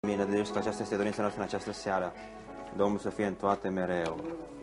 Bine, de că aceasta este dorința noastră în această seară. Domnul să fie în toate mereu.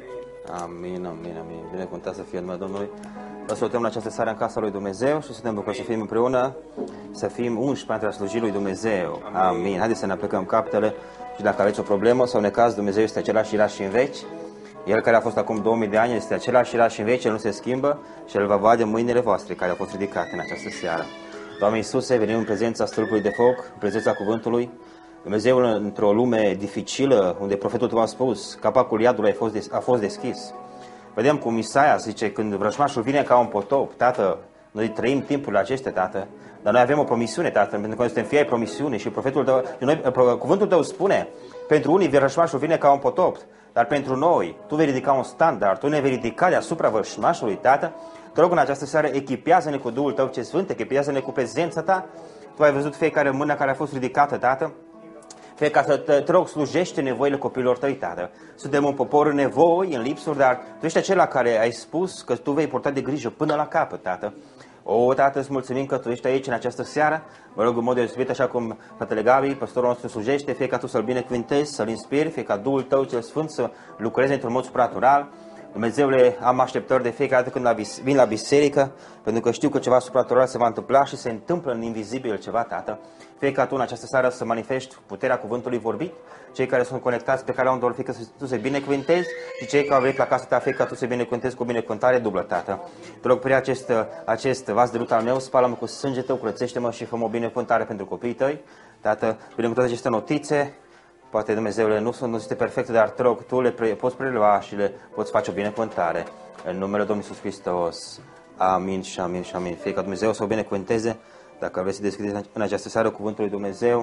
Amin, amin, amin. Binecuvântat să fie în numele Domnului. Vă salutăm în această seară în casa lui Dumnezeu și suntem bucurați să fim împreună, să fim unși pentru a sluji lui Dumnezeu. Amin. Haideți să ne aplicăm capetele și dacă aveți o problemă sau necaz, Dumnezeu este același ieri și în veci. El care a fost acum 2000 de ani este același ieri și în veci, El nu se schimbă și El va vadă mâinile voastre care au fost ridicate în această seară. Doamne Iisuse, venim în prezența stâlpului de foc, în prezența cuvântului. Dumnezeul, într-o lume dificilă, unde profetul tău a spus, capacul iadului a fost deschis. Vedem cum Isaia zice, când vrăjmașul vine ca un potop, Tată, noi trăim timpurile acestea, Tată, dar noi avem o promisiune, Tată, pentru că noi suntem fii ai promisiunii și profetul tău, cuvântul tău spune, pentru unii vrăjmașul vine ca un potop, dar pentru noi, tu vei ridica un standard, tu ne vei ridica deasupra vrăjmașului, Tată. Te rog în această seară, echipează-ne cu Duhul tău ce sfânt, echipează-ne cu prezența ta. Tu ai văzut fiecare mână care a fost ridicată, Tată. Fie ca să te rog, slujește nevoile copiilor tăi, Tată. Suntem un popor în nevoi, în lipsuri, dar Tu ești acela care ai spus că Tu vei purta de grijă până la capăt, Tată. O, Tată, îți mulțumim că Tu ești aici în această seară. Mă rog în mod deosebit, așa cum fratele Gabi, pastorul nostru, slujește, fie ca Tu să-l binecuvintezi, să-l inspiri, fie ca Duhul Tău cel Sfânt să lucreze într-un mod supranatural. Dumnezeule, am așteptări de fiecare dată când vin la biserică, pentru că știu că ceva supranatural se va întâmpla și se întâmplă în invizibil ceva, Tată. Fie ca Tu în această seară să manifesti puterea cuvântului vorbit, cei care sunt conectați pe calea unde fie că Tu să-i binecuvintezi și cei care au venit la casa Ta, fie ca Tu să-i binecuvintezi cu binecuvântare dublă, Tată. Te rog, prea acest vas de lut al meu, spală-mă cu sânge Tău, curățește-mă și fă-mă o binecuvântare pentru copiii Tăi. Tată, binecuvântează aceste notițe. Poate, Dumnezeule, nu este perfecte, dar te rog, Tu le poți prelua și le poți face o binecuvântare. În numele Domnului Iisus Hristos. Amin și amin și amin. Fie ca Dumnezeu să o binecuvânteze. Dacă vreți să deschideți în această seară cuvântul lui Dumnezeu,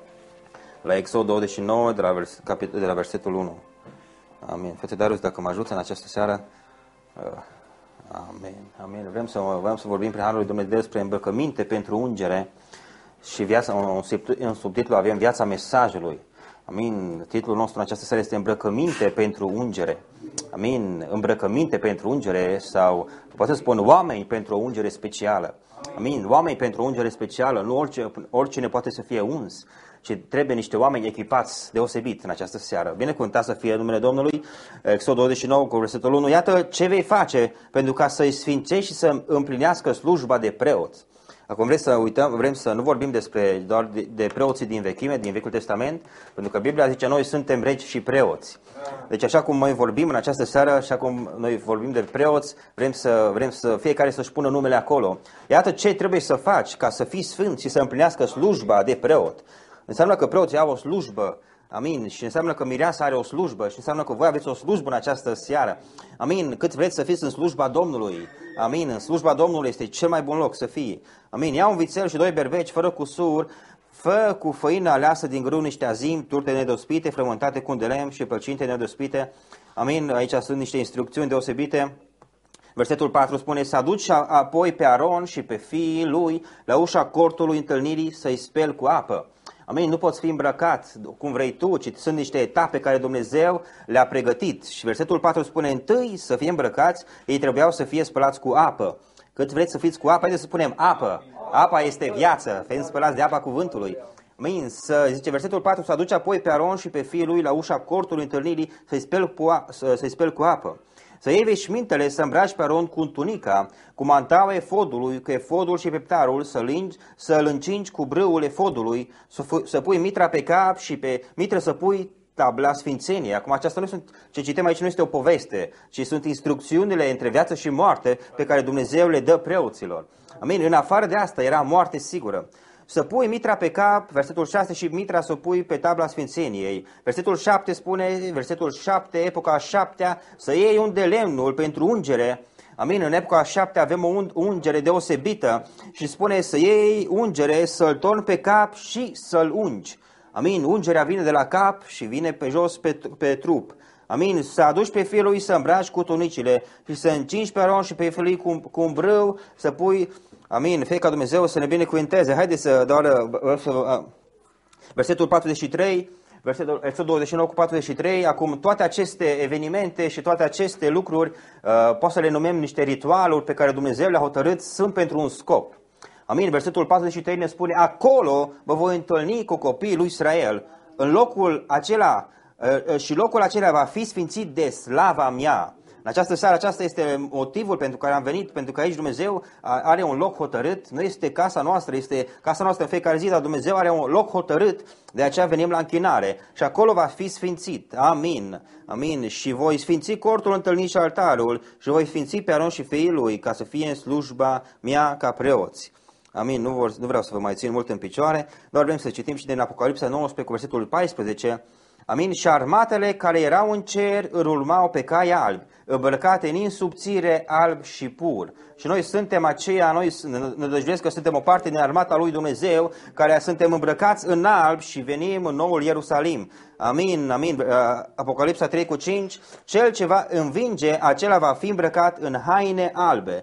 la Exod 29, de la versetul 1. Amin. Frate Darius, dacă mă ajută în această seară, amin. Amin. Vrem să vorbim prin Harul lui Dumnezeu despre îmbrăcăminte pentru ungere și un subtitlu avem Viața mesajului. Amin. Titlul nostru în această seară este Îmbrăcăminte pentru ungere. Amin. Îmbrăcăminte pentru ungere sau, poate să spun, oameni pentru o ungere specială. Amin. Oameni pentru o ungere specială. Nu oricine poate să fie uns, ci trebuie niște oameni echipați deosebit în această seară. Binecuvântat să fie numele Domnului. Exod 29 cu versetul 1. Iată ce vei face pentru ca să-i sfințești și să împlinească slujba de preot. Acum vrem să nu vorbim doar de preoții din vechime, din Vechiul Testament, pentru că Biblia zice noi suntem regi și preoți. Deci așa cum noi vorbim în această seară, așa cum noi vorbim de preoți, vrem să fiecare să-și pună numele acolo. Iată ce trebuie să faci ca să fii sfânt și să împlinească slujba de preot. Înseamnă că preoții au o slujbă. Amin. Și înseamnă că mireasa are o slujbă și înseamnă că voi aveți o slujbă în această seară. Amin. Cât vreți să fiți în slujba Domnului. Amin. În slujba Domnului este cel mai bun loc să fii. Amin. Ia un vițel și 2 berbeci fără cusur, fă cu făină aleasă din grâu niște azim, turte nedospite, frământate cu un de lemn și pălcinte nedospite. Amin. Aici sunt niște instrucțiuni deosebite. Versetul 4 spune, să aduci apoi pe Aron și pe fiii lui la ușa cortului întâlnirii să-i speli cu apă. Amin, nu poți fi îmbrăcat cum vrei tu, ci sunt niște etape care Dumnezeu le-a pregătit. Și versetul 4 spune, întâi să fie îmbrăcați, ei trebuiau să fie spălați cu apă. Cât vreți să fiți cu apă, haideți să spunem apă. Apa este viață, fiind spălați de apa cuvântului. Amin, zice versetul 4, să aduci apoi pe Aron și pe fiii lui la ușa cortului întâlnirii să-i speli cu apă. Să iei veșmintele, să îmbraci pe Aron cu tunica, cu mantaua efodului, cu efodul și peptarul, să-l încingi cu brâul efodului, să pui mitra pe cap și pe mitră să pui tabla sfințeniei. Acum aceasta nu sunt, ce citem aici nu este o poveste, ci sunt instrucțiunile între viață și moarte pe care Dumnezeu le dă preoților. Amin. În afară de asta era moarte sigură. Să pui mitra pe cap, versetul 6, și mitra să o pui pe tabla sfințeniei. Versetul 7 spune, versetul 7, epoca a 7-a, să iei un de lemnul pentru ungere. Amin, în epoca a 7 avem o ungere deosebită și spune să iei ungere, să-l torni pe cap și să-l ungi. Amin, ungerea vine de la cap și vine pe jos pe trup. Amin, să aduci pe fiul lui să îmbraci cu tunicile și să încingi pe Aron și pe fiul lui cu un brâu, să pui... Amin, fie ca Dumnezeu să ne binecuvinteze. Haideți să versetul 43, versetul 29 cu 43, acum toate aceste evenimente și toate aceste lucruri, poate să le numim niște ritualuri pe care Dumnezeu le-a hotărât, sunt pentru un scop. Amin, versetul 43 ne spune, acolo vă voi întâlni cu copiii lui Israel. în locul acela, și locul acela va fi sfințit de slava mea. În această seară, aceasta este motivul pentru care am venit, pentru că aici Dumnezeu are un loc hotărât, nu este casa noastră, este casa noastră în fiecare zi, dar Dumnezeu are un loc hotărât, de aceea venim la închinare și acolo va fi sfințit. Amin. Amin. Și voi sfinți cortul întâlnit și altarul și voi sfinți pe Aron și fiii lui ca să fie în slujba mea ca preoți. Amin. Nu vreau să vă mai țin mult în picioare, doar vrem să citim și din Apocalipsa 19 cu versetul 14. Amin. Și armatele care erau în cer îl urmau pe cai albi, îmbrăcate în insubțire alb și pur. Și noi suntem aceia, noi ne dăjduiesc că suntem o parte din armata lui Dumnezeu, care suntem îmbrăcați în alb și venim în noul Ierusalim. Amin, amin. Apocalipsa 3:5, cel ce va învinge, acela va fi îmbrăcat în haine albe.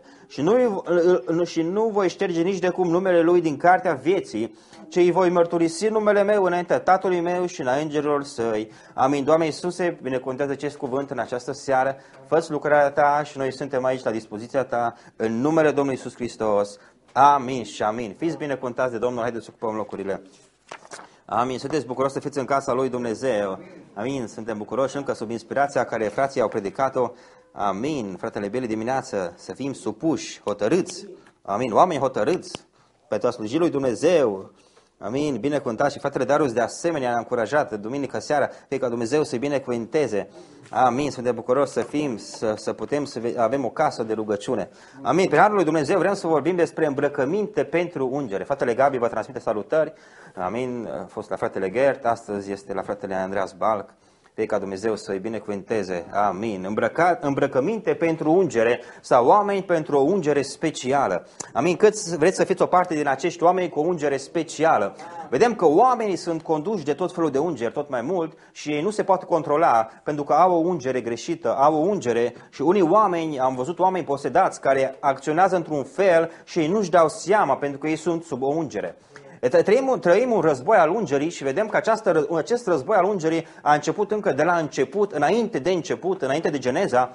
Și nu voi șterge nici de cum numele lui din cartea vieții, ci îi voi mărturisi numele meu înaintea Tatălui meu și la îngerilor săi. Amin. Doamne Iisuse, binecuvântează acest cuvânt în această seară. Fă-ți lucrarea Ta și noi suntem aici la dispoziția Ta în numele Domnului Iisus Hristos. Amin și amin. Fiți binecuvântați de Domnul. Haideți să ocupăm locurile. Amin. Sunteți bucuroși să fiți în casa lui Dumnezeu. Amin. Suntem bucuroși încă sub inspirația care frații au predicat-o. Amin. Fratele Beli, dimineață să fim supuși, hotărâți. Amin. Oameni hotărâți pentru a sluji lui Dumnezeu. Amin. Binecuvântat și fratele Darius de asemenea ne-a încurajat duminică seara, fie ca Dumnezeu să-i binecuvânteze. Amin. Suntem bucuroși să fim, să putem să avem o casă de rugăciune. Amin. Prin harul lui Dumnezeu vrem să vorbim despre îmbrăcăminte pentru ungere. Fratele Gabi vă transmite salutări. Amin. A fost la fratele Gert, astăzi este la fratele Andreas Balc. Fie ca Dumnezeu să-i binecuvânteze. Amin. Îmbrăcăminte pentru ungere sau oameni pentru o ungere specială. Amin. Cât vreți să fiți o parte din acești oameni cu o ungere specială. Vedem că oamenii sunt conduși de tot felul de ungeri, tot mai mult, și ei nu se pot controla pentru că au o ungere greșită, au o ungere și unii oameni, am văzut oameni posedați care acționează într-un fel și ei nu-și dau seama pentru că ei sunt sub o ungere. Trăim un război al ungerii și vedem că acest război al ungerii a început încă de la început, înainte de Geneza,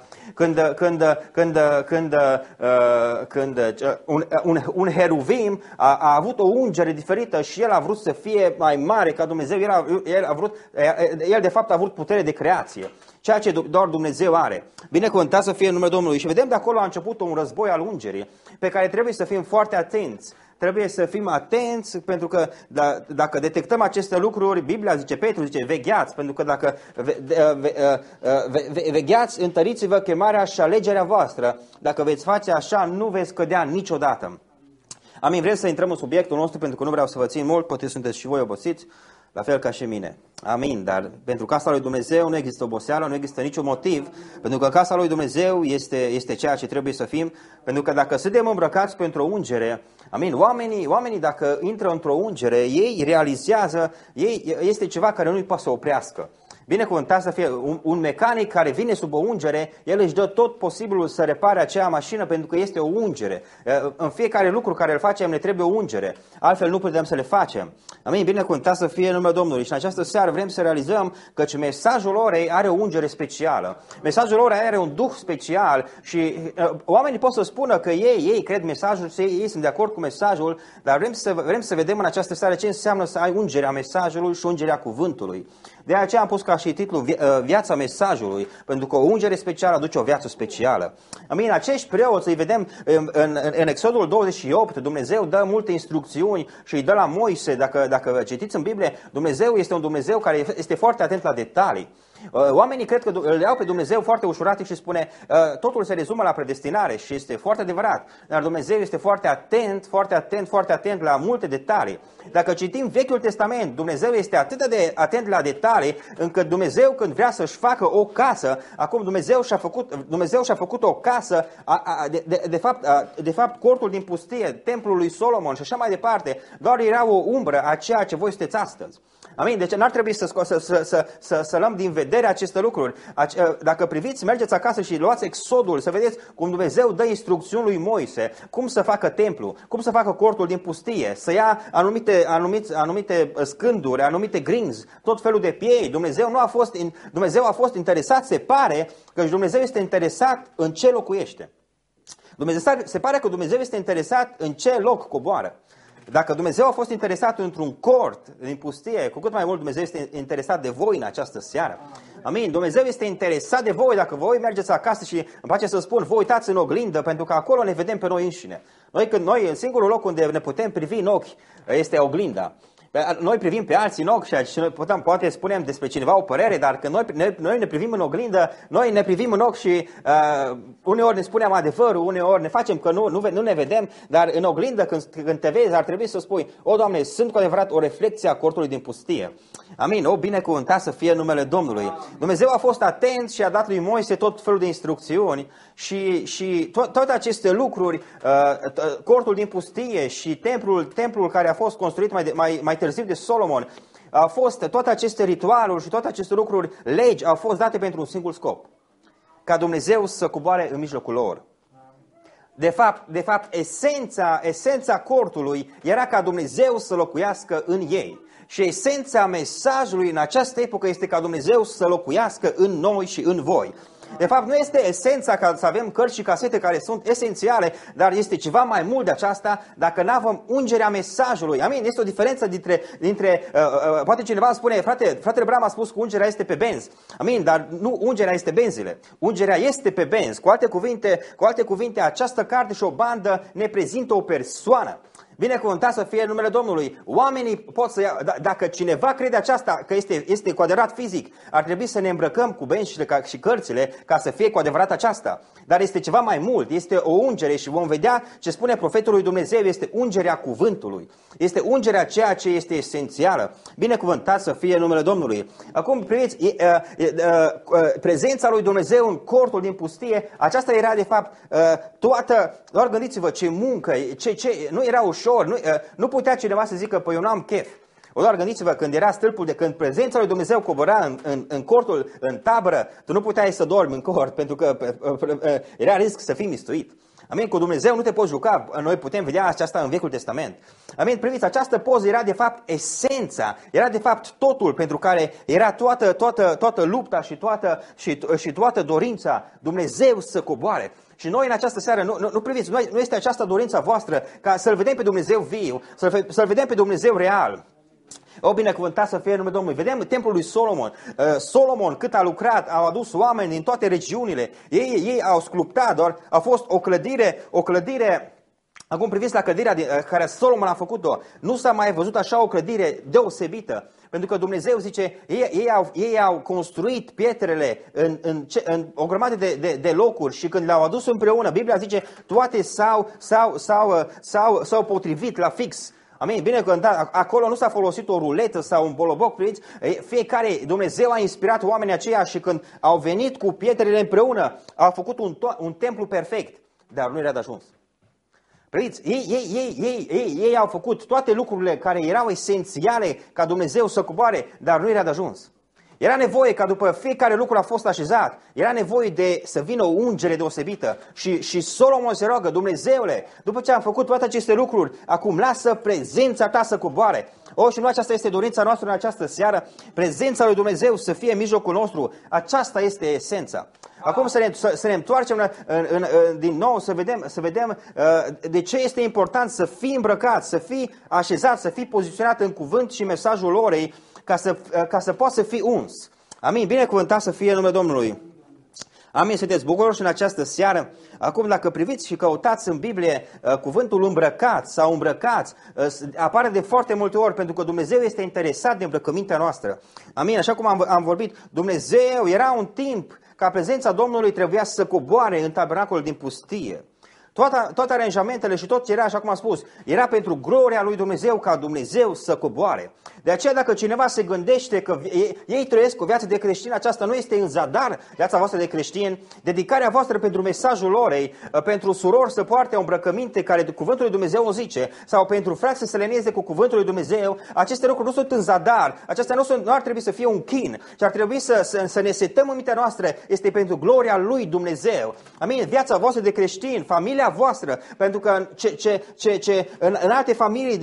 când un heruvim a avut o ungere diferită și el a vrut să fie mai mare ca Dumnezeu, el de fapt a vrut putere de creație. Ceea ce doar Dumnezeu are. Binecuvântat să fie în numele Domnului. Și vedem de acolo a început un război al ungerii pe care trebuie să fim foarte atenți. Trebuie să fim atenți pentru că dacă detectăm aceste lucruri, Biblia zice, Petru zice, vegheați, pentru că dacă vegheați, întăriți-vă chemarea și alegerea voastră. Dacă veți face așa, nu veți cădea niciodată. Amin, vrem să intrăm în subiectul nostru pentru că nu vreau să vă țin mult, poate sunteți și voi obosiți, la fel ca și mine. Amin, dar pentru casa lui Dumnezeu nu există oboseală, nu există niciun motiv, pentru că casa lui Dumnezeu este ceea ce trebuie să fim, pentru că dacă suntem îmbrăcați pentru o ungere, amin, oamenii dacă intră într-o ungere, ei realizează, este ceva care nu-i poate să oprească. Binecuvântat să fie un mecanic care vine sub o ungere, el își dă tot posibilul să repare acea mașină pentru că este o ungere. În fiecare lucru care îl facem ne trebuie o ungere, altfel nu putem să le facem. Amin, binecuvântat să fie numele Domnului. Și în această seară vrem să realizăm că mesajul orei are o ungere specială. Mesajul orei are un duh special și oamenii pot să spună că ei cred mesajul, ei sunt de acord cu mesajul, dar vrem să vedem în această seară ce înseamnă să ai ungerea mesajului și ungerea cuvântului. De aceea am pus ca și titlu Viața mesajului, pentru că o ungere specială aduce o viață specială. Amin, acești preoți îi vedem în Exodul 28, Dumnezeu dă multe instrucțiuni și îi dă la Moise, dacă citiți în Biblie, Dumnezeu este un Dumnezeu care este foarte atent la detalii. Oamenii cred că îl iau pe Dumnezeu foarte ușuratic și spune totul se rezumă la predestinare și este foarte adevărat, dar Dumnezeu este foarte atent la multe detalii. Dacă citim Vechiul Testament, Dumnezeu este atât de atent la detalii încât Dumnezeu când vrea să-și facă o casă, acum Dumnezeu și-a făcut o casă, de fapt cortul din pustie, templul lui Solomon și așa mai departe, doar era o umbră a ceea ce voi sunteți astăzi. Amin? Deci n-ar trebui să luăm din vedere aceste lucruri. Dacă priviți, mergeți acasă și luați Exodul, să vedeți cum Dumnezeu dă instrucțiuni lui Moise, cum să facă templu, cum să facă cortul din pustie, să ia anumite scânduri, anumite grinzi, tot felul de piei. Dumnezeu a fost interesat, se pare că Dumnezeu este interesat în ce locuiește. Se pare că Dumnezeu este interesat în ce loc coboară. Dacă Dumnezeu a fost interesat într-un cort din pustie, cu cât mai mult Dumnezeu este interesat de voi în această seară. Amin. Dumnezeu este interesat de voi. Dacă voi mergeți acasă și îmi place să spun, voi uitați în oglindă, pentru că acolo ne vedem pe noi înșine. Noi în singurul loc unde ne putem privi în ochi este oglinda. Noi privim pe alții în ochi și noi poate spunem despre cineva o părere, dar când noi ne privim în oglindă, noi ne privim în ochi și uneori ne spunem adevărul, uneori ne facem că nu ne vedem, dar în oglindă când te vezi ar trebui să spui, o Doamne, sunt cu adevărat o reflecție a cortului din pustie. Amin, o binecuvântat să fie numele Domnului. Dumnezeu a fost atent și a dat lui Moise tot felul de instrucțiuni și toate aceste lucruri, cortul din pustie și templul care a fost construit mai târziu de Solomon, toate aceste ritualuri și toate aceste lucruri, legi, au fost date pentru un singur scop. Ca Dumnezeu să coboare în mijlocul lor. De fapt, esența cortului era ca Dumnezeu să locuiască în ei. Și esența mesajului în această epocă este ca Dumnezeu să locuiască în noi și în voi. De fapt, nu este esența ca să avem cărți și casete care sunt esențiale, dar este ceva mai mult de aceasta dacă nu avem ungerea mesajului. Amin? Este o diferență dintre poate cineva spune, fratele Bram a spus că ungerea este pe benzi. Amin? Dar nu ungerea este benzile. Ungerea este pe benzi. Cu alte cuvinte, această carte și o bandă ne prezintă o persoană. Binecuvântat să fie numele Domnului. Oamenii pot să ia, dacă cineva crede aceasta că este cu adevărat fizic, ar trebui să ne îmbrăcăm cu benșile și cărțile ca să fie cu adevărat aceasta. Dar este ceva mai mult, este o ungere și vom vedea ce spune profetul lui Dumnezeu, este ungerea cuvântului. Este ungerea ceea ce este esențială. Binecuvântat să fie numele Domnului. Acum priviți, prezența lui Dumnezeu în cortul din pustie, aceasta era de fapt doar gândiți-vă ce muncă, nu era ușor. Nu putea cineva să zică, păi eu n-am chef. Doar gândiți-vă, când era stâlpul când prezența lui Dumnezeu cobora în cortul, în tabără, tu nu puteai să dormi în cort, pentru că era risc să fii mistuit. Amin? Cu Dumnezeu nu te poți juca. Noi putem vedea aceasta în Vechiul Testament. Amin? Priviți, această poză era de fapt esența, era de fapt totul pentru care era toată lupta și toată dorința Dumnezeu să coboare. Și noi în această seară, nu priviți, nu este această dorința voastră ca să-L vedem pe Dumnezeu viu, să-L vedem pe Dumnezeu real. O, binecuvântat să fie numele Domnului. Vedem templul lui Solomon. Solomon, cât a lucrat, au adus oameni din toate regiunile. Ei au sculptat, doar a fost o clădire. Acum priviți la clădirea care Solomon a făcut-o. Nu s-a mai văzut așa o clădire deosebită. Pentru că Dumnezeu zice, ei au construit pietrele în o grămadă de locuri și când le-au adus împreună, Biblia zice, toate s-au potrivit la fix. Amin. Bine că acolo nu s-a folosit o ruletă sau un boloboc, priviți, fiecare, Dumnezeu a inspirat oamenii aceia și când au venit cu pietrele împreună, au făcut un templu perfect, dar nu era de ajuns. Priviți, ei au făcut toate lucrurile care erau esențiale ca Dumnezeu să coboare, dar nu era de ajuns. Era nevoie ca după fiecare lucru a fost așezat, era nevoie să vină o ungere deosebită. Și Solomon se roagă, Dumnezeule, după ce am făcut toate aceste lucruri, acum lasă prezența ta să coboare. Și nu aceasta este dorința noastră în această seară, prezența lui Dumnezeu să fie în mijlocul nostru. Aceasta este esența. Acum să ne întoarcem din nou, să vedem de ce este important să fii îmbrăcat, să fii așezat, să fii poziționat în cuvânt și mesajul orei, ca să poți să fii uns. Amin. Binecuvântat să fie numele Domnului. Amin. Sunteți bucuroși în această seară? Acum, dacă priviți și căutați în Biblie cuvântul îmbrăcat sau îmbrăcați, apare de foarte multe ori, pentru că Dumnezeu este interesat de îmbrăcămintea noastră. Amin. Așa cum am vorbit, Dumnezeu era un timp ca prezența Domnului trebuia să coboare în tabernacolul din pustie. Toate aranjamentele și tot ce era, așa cum am spus, era pentru gloria lui Dumnezeu, ca Dumnezeu să coboare. De aceea, dacă cineva se gândește că ei trăiesc o viață de creștin, aceasta nu este în zadar viața voastră de creștin. Dedicarea voastră pentru mesajul orei, pentru surori să poarte o îmbrăcăminte care cuvântul lui Dumnezeu o zice, sau pentru frați să se lenieze cu cuvântul lui Dumnezeu, aceste lucruri nu sunt în zadar, acestea nu ar trebui să fie un chin, ci ar trebui să ne setăm în mintea noastră, este pentru gloria lui Dumnezeu. Amin. Viața voastră de creștin, familia familia voastră, pentru că în alte familii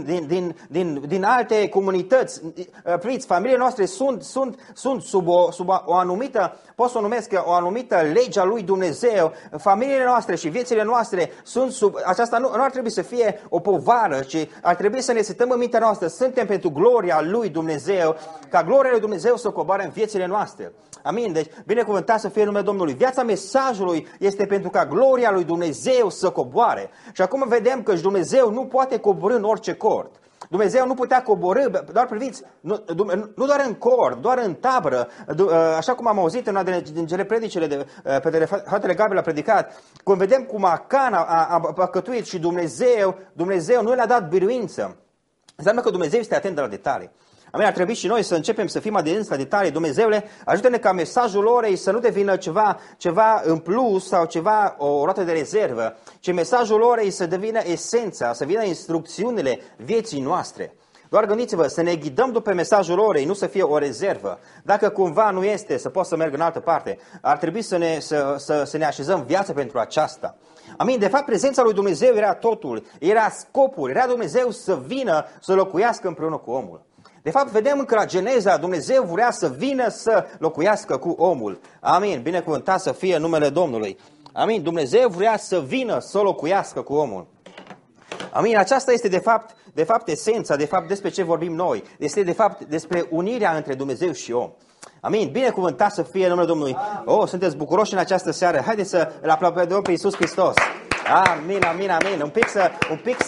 din alte comunități, priviți, familiile noastre sunt sub o anumită, pot să o numesc o anumită lege a lui Dumnezeu. Familiile noastre și viețile noastre sunt sub, aceasta nu ar trebui să fie o povară, ci ar trebui să ne setăm în mintea noastră, suntem pentru gloria lui Dumnezeu, ca gloria lui Dumnezeu să coboare în viețile noastre. Amin. Deci, binecuvântat să fie numele Domnului. Viața mesajului este pentru ca gloria lui Dumnezeu să coboare. Și acum vedem că Dumnezeu nu poate coborî în orice cort. Dumnezeu nu putea coborî, doar priviți, nu doar în cort, doar în tabără, așa cum am auzit în una din cele predicile pe care fratele Gabriel a predicat, când vedem cum Acan a păcătuit și Dumnezeu nu le-a dat biruință. Înseamnă că Dumnezeu este atent de la detalii. Amin, ar trebui și noi să începem să fim atenți la detalii. Dumnezeule, ajută-ne ca mesajul orei să nu devină ceva în plus sau ceva, o roată de rezervă, ci mesajul orei să devină esența, să vină instrucțiunile vieții noastre. Doar gândiți-vă, să ne ghidăm după mesajul orei, nu să fie o rezervă. Dacă cumva nu este, să poți să merg în altă parte, ar trebui să ne așezăm viața pentru aceasta. Amin, de fapt prezența lui Dumnezeu era totul, era scopul, era Dumnezeu să vină să locuiască împreună cu omul. De fapt, vedem că la Geneza Dumnezeu vrea să vină să locuiască cu omul. Amin, binecuvântat să fie numele Domnului. Amin, Dumnezeu vrea să vină să locuiască cu omul. Amin, aceasta este de fapt esența, de fapt despre ce vorbim noi. Este de fapt despre unirea între Dumnezeu și om. Amin, binecuvântat să fie numele Domnului. Oh, sunteți bucuroși în această seară. Haideți să îl aplaudăm pe Iisus Hristos. Amin, amin, amin. Un pic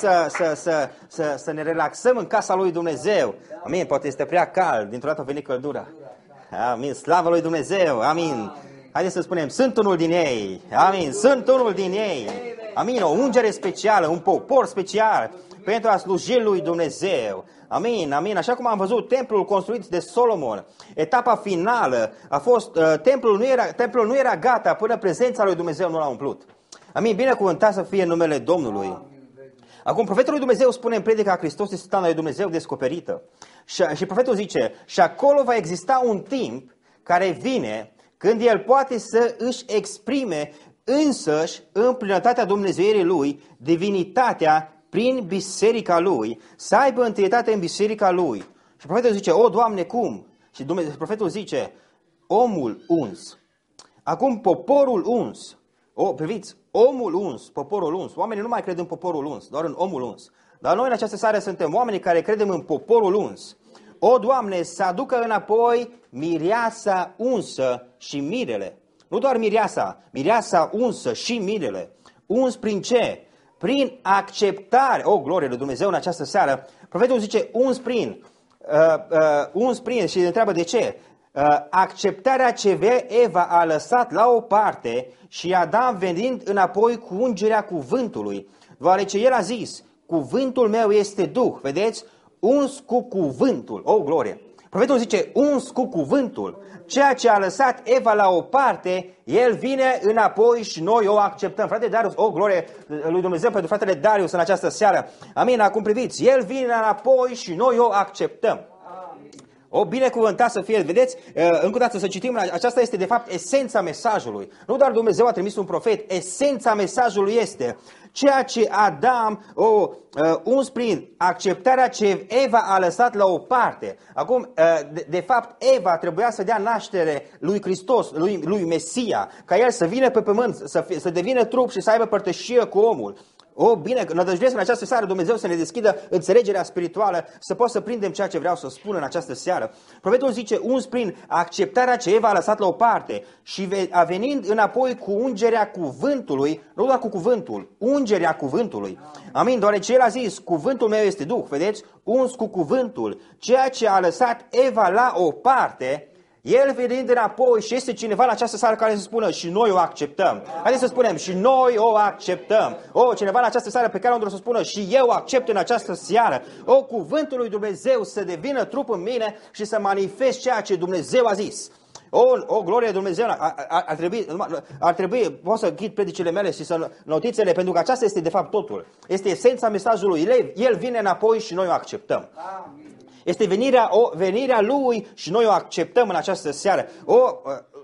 să ne relaxăm în casa lui Dumnezeu. Amin, poate este prea cald, dintr-o dată a venit căldura. Amin, slavă lui Dumnezeu, amin. Haideți să spunem, sunt unul din ei. Amin, sunt unul din ei. Amin, o ungere specială, un popor special pentru a sluji lui Dumnezeu. Amin, amin. Așa cum am văzut templul construit de Solomon, etapa finală a fost, templul nu era gata până prezența lui Dumnezeu nu l-a umplut. Amin, binecuvântat să fie numele Domnului. Acum, profetul lui Dumnezeu spune în predica Hristos este stana lui Dumnezeu descoperită. Și profetul zice, și acolo va exista un timp care vine când el poate să își exprime însăși în plinătatea Dumnezeirii lui, divinitatea prin biserica lui, să aibă întâietate în biserica lui. Și profetul zice, o, Doamne, cum? Și profetul zice, omul uns. Acum, poporul uns. Priviți, omul uns, poporul uns. Oamenii nu mai cred în poporul uns, doar în omul uns. Dar noi în această seară suntem oamenii care credem în poporul uns. O, Doamne, să aducă înapoi mireasa unsă și mirele. Nu doar mireasa unsă și mirele. Uns prin ce? Prin acceptare. O, glorie lui Dumnezeu în această seară. Profetul zice uns prin și întreabă de ce? Acceptarea ce Eva a lăsat la o parte și Adam venind înapoi cu ungerea cuvântului, deoarece el a zis, cuvântul meu este Duh, vedeți? Uns cu cuvântul, o glorie! Profetul zice, uns cu cuvântul, ceea ce a lăsat Eva la o parte, el vine înapoi și noi o acceptăm. Frate Darius, o glorie lui Dumnezeu pentru fratele Darius în această seară. Amin, acum priviți, el vine înapoi și noi o acceptăm. O, binecuvântat să fie, vedeți, încă o dată să citim, aceasta este de fapt esența mesajului. Nu doar Dumnezeu a trimis un profet, esența mesajului este ceea ce Adam, uns prin acceptarea ce Eva a lăsat la o parte. Acum, de fapt, Eva trebuia să dea naștere lui Hristos, lui Mesia, ca el să vină pe pământ, să devină trup și să aibă părtășie cu omul. O, bine, nădăjduiesc în această seară Dumnezeu să ne deschidă înțelegerea spirituală, să pot să prindem ceea ce vreau să spun în această seară. Profetul zice, uns prin acceptarea ce Eva a lăsat la o parte și a venind înapoi cu ungerea cuvântului, nu doar cu cuvântul, ungerea cuvântului. Amin, deoarece el a zis, cuvântul meu este Duh, vedeți, uns cu cuvântul, ceea ce a lăsat Eva la o parte, el venind înapoi și este cineva la această seară care să spună și noi o acceptăm. Haideți să spunem și noi o acceptăm. Cineva la această seară pe care o să spună și eu accept în această seară. Cuvântul lui Dumnezeu să devină trup în mine și să manifest ceea ce Dumnezeu a zis. O glorie Dumnezeu, ar trebui, pot să ghid predicile mele și să notițele, pentru că aceasta este de fapt totul. Este esența mesajului. El vine înapoi și noi o acceptăm. Amin. Este venirea lui și noi o acceptăm în această seară.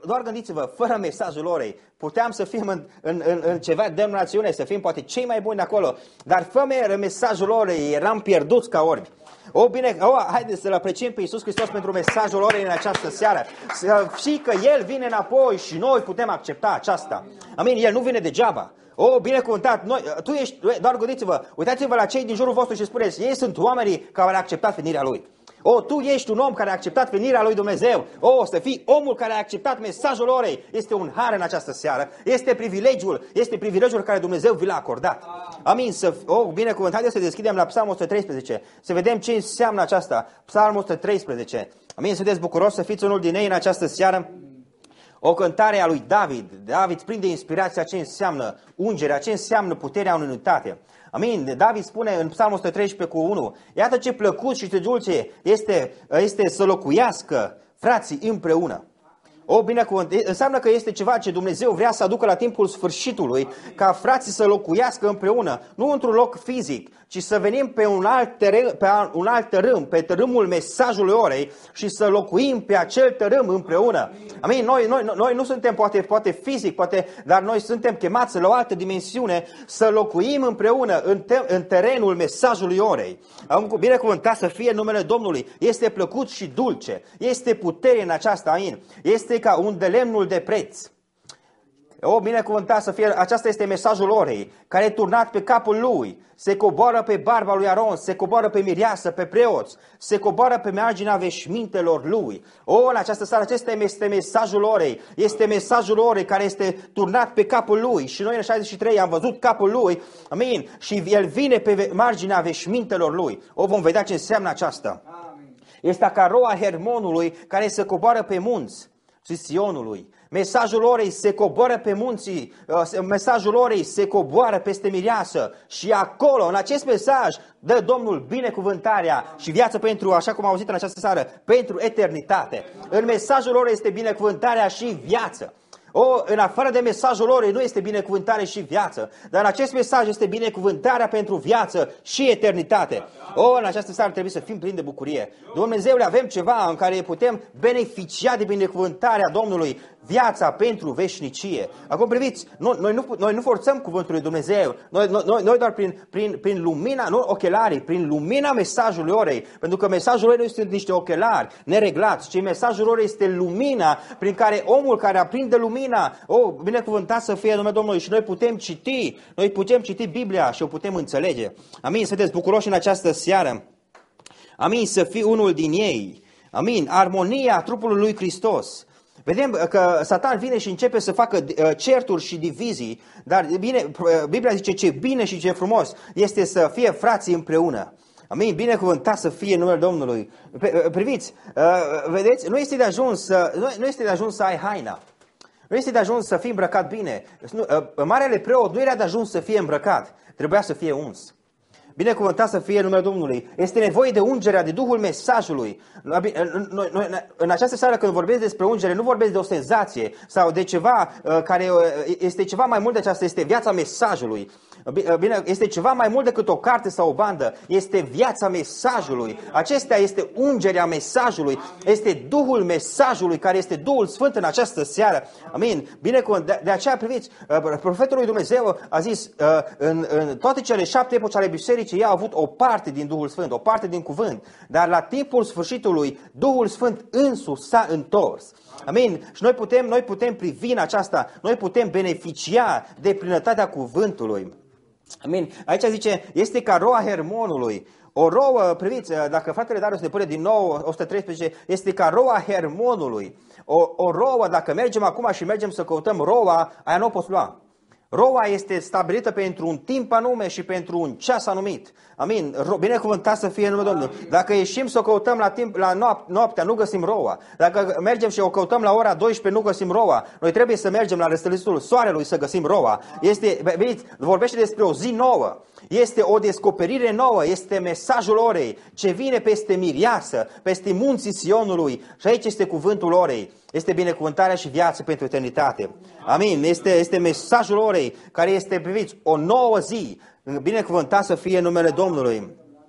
doar gândiți-vă, fără mesajul orei, puteam să fim în ceva denominațiune, să fim poate cei mai buni acolo, dar fără mesajul orei eram pierduți ca orbi. Haideți să-L apreciem pe Iisus Hristos pentru mesajul orei în această seară. Să știi că El vine înapoi și noi putem accepta aceasta. Amin, El nu vine degeaba. Binecuvântat, tu ești, doar gândiți-vă, uitați-vă la cei din jurul vostru și spuneți, ei sunt oamenii care au acceptat venirea Lui. Tu ești un om care a acceptat venirea lui Dumnezeu. Să fii omul care a acceptat mesajul orei. Este un har în această seară. Este privilegiul care Dumnezeu vi l-a acordat. Amin. Binecuvântat. Haideți să deschidem la Psalmul 113. Să vedem ce înseamnă aceasta. Psalmul 113. Amin. Sunteți bucuroși să fiți unul din ei în această seară? O cântare a lui David. David prinde inspirația ce înseamnă ungerea, ce înseamnă puterea în unitate. Amin. David spune în Psalmul 113:1, iată ce plăcut și ce dulce este să locuiască frații împreună. Înseamnă că este ceva ce Dumnezeu vrea să aducă la timpul sfârșitului, ca frații să locuiască împreună, nu într-un loc fizic, ci să venim pe un alt tărâm, pe tărâmul mesajului orei și să locuim pe acel tărâm împreună. Amin. Noi nu suntem poate fizic, dar noi suntem chemați la o altă dimensiune să locuim împreună în terenul mesajului orei. Binecuvântat să fie numele Domnului. Este plăcut și dulce. Este putere în aceasta. Amin. Este ca un de lemnul de preț. Binecuvântat să fie, aceasta este mesajul orei, care e turnat pe capul lui, se coboară pe barba lui Aron, se coboară pe mireasă, pe preoți, se coboară pe marginea veșmintelor lui. În această seară, acesta este mesajul orei, este mesajul orei care este turnat pe capul lui și noi în 63 am văzut capul lui, amin, și el vine pe marginea veșmintelor lui. Vom vedea ce înseamnă aceasta. Este ca roa Hermonului care se coboară pe munți și Sionului. Mesajul orei se coboară pe munții, mesajul orei se coboară peste mireasă și acolo, în acest mesaj, dă Domnul binecuvântarea și viață pentru, așa cum am auzit în această seară, pentru eternitate. În mesajul orei este binecuvântarea și viață. În afară de mesajul orei nu este binecuvântare și viață, dar în acest mesaj este binecuvântarea pentru viață și eternitate. În această seară trebuie să fim plini de bucurie. Dumnezeule, avem ceva în care putem beneficia de binecuvântarea Domnului, viața pentru veșnicie. Acum priviți, noi nu forțăm cuvântul lui Dumnezeu, noi doar prin lumina, nu ochelarii, prin lumina mesajului orei, pentru că mesajul orei nu este niște ochelari nereglați, ci mesajul orei este lumina prin care omul care aprinde lumina, binecuvântat să fie numele Domnului, și noi putem citi Biblia și o putem înțelege. Amin, sunteți bucuroși în această seară. Amin, să fii unul din ei. Amin, armonia trupului lui Hristos. Vedem că Satan vine și începe să facă certuri și divizii, dar Biblia zice ce bine și ce frumos este să fie frații împreună. Amin, binecuvântat să fie numele Domnului. Priviți, vedeți, nu este de ajuns să ai haina. Nu este de ajuns să fii îmbrăcat bine. Marele preot nu era de ajuns să fie îmbrăcat, trebuia să fie uns. Binecuvântat să fie numele Domnului. Este nevoie de ungerea, de Duhul mesajului. În această seară când vorbesc despre ungere, nu vorbesc de o senzație sau de ceva care este ceva mai mult de aceasta, este viața mesajului. Bine, este ceva mai mult decât o carte sau o bandă, este viața mesajului. Acesta este ungerea mesajului, este Duhul mesajului care este Duhul Sfânt în această seară. Amin. De aceea priviți, profetul lui Dumnezeu a zis, în toate cele 7 epoci ale bisericii, ei au avut o parte din Duhul Sfânt, o parte din cuvânt, dar la timpul sfârșitului, Duhul Sfânt însuși s-a întors. Amin. Și noi putem privi în aceasta, noi putem beneficia de plinătatea cuvântului. Amin. Aici zice, este ca roa Hermonului. O rouă, priviți, dacă fratele Darius ne pune din nou 113, este ca roa Hermonului. O rouă, dacă mergem acum și mergem să căutăm roa, aia nu o poți lua. Roa este stabilită pentru un timp anume și pentru un ceas anumit. Amin. Binecuvântat să fie numele Domnului. Dacă ieșim să o căutăm la noaptea, nu găsim roa. Dacă mergem și o căutăm la ora 12, nu găsim roa. Noi trebuie să mergem la răsăritul soarelui să găsim roa. Vedeți, vorbește despre o zi nouă. Este o descoperire nouă, este mesajul orei ce vine peste mireasă, peste munții Sionului. Și aici este cuvântul orei. Este binecuvântarea și viață pentru eternitate. Amin. Este mesajul orei care este, priviți, o nouă zi. Binecuvântat să fie numele Domnului.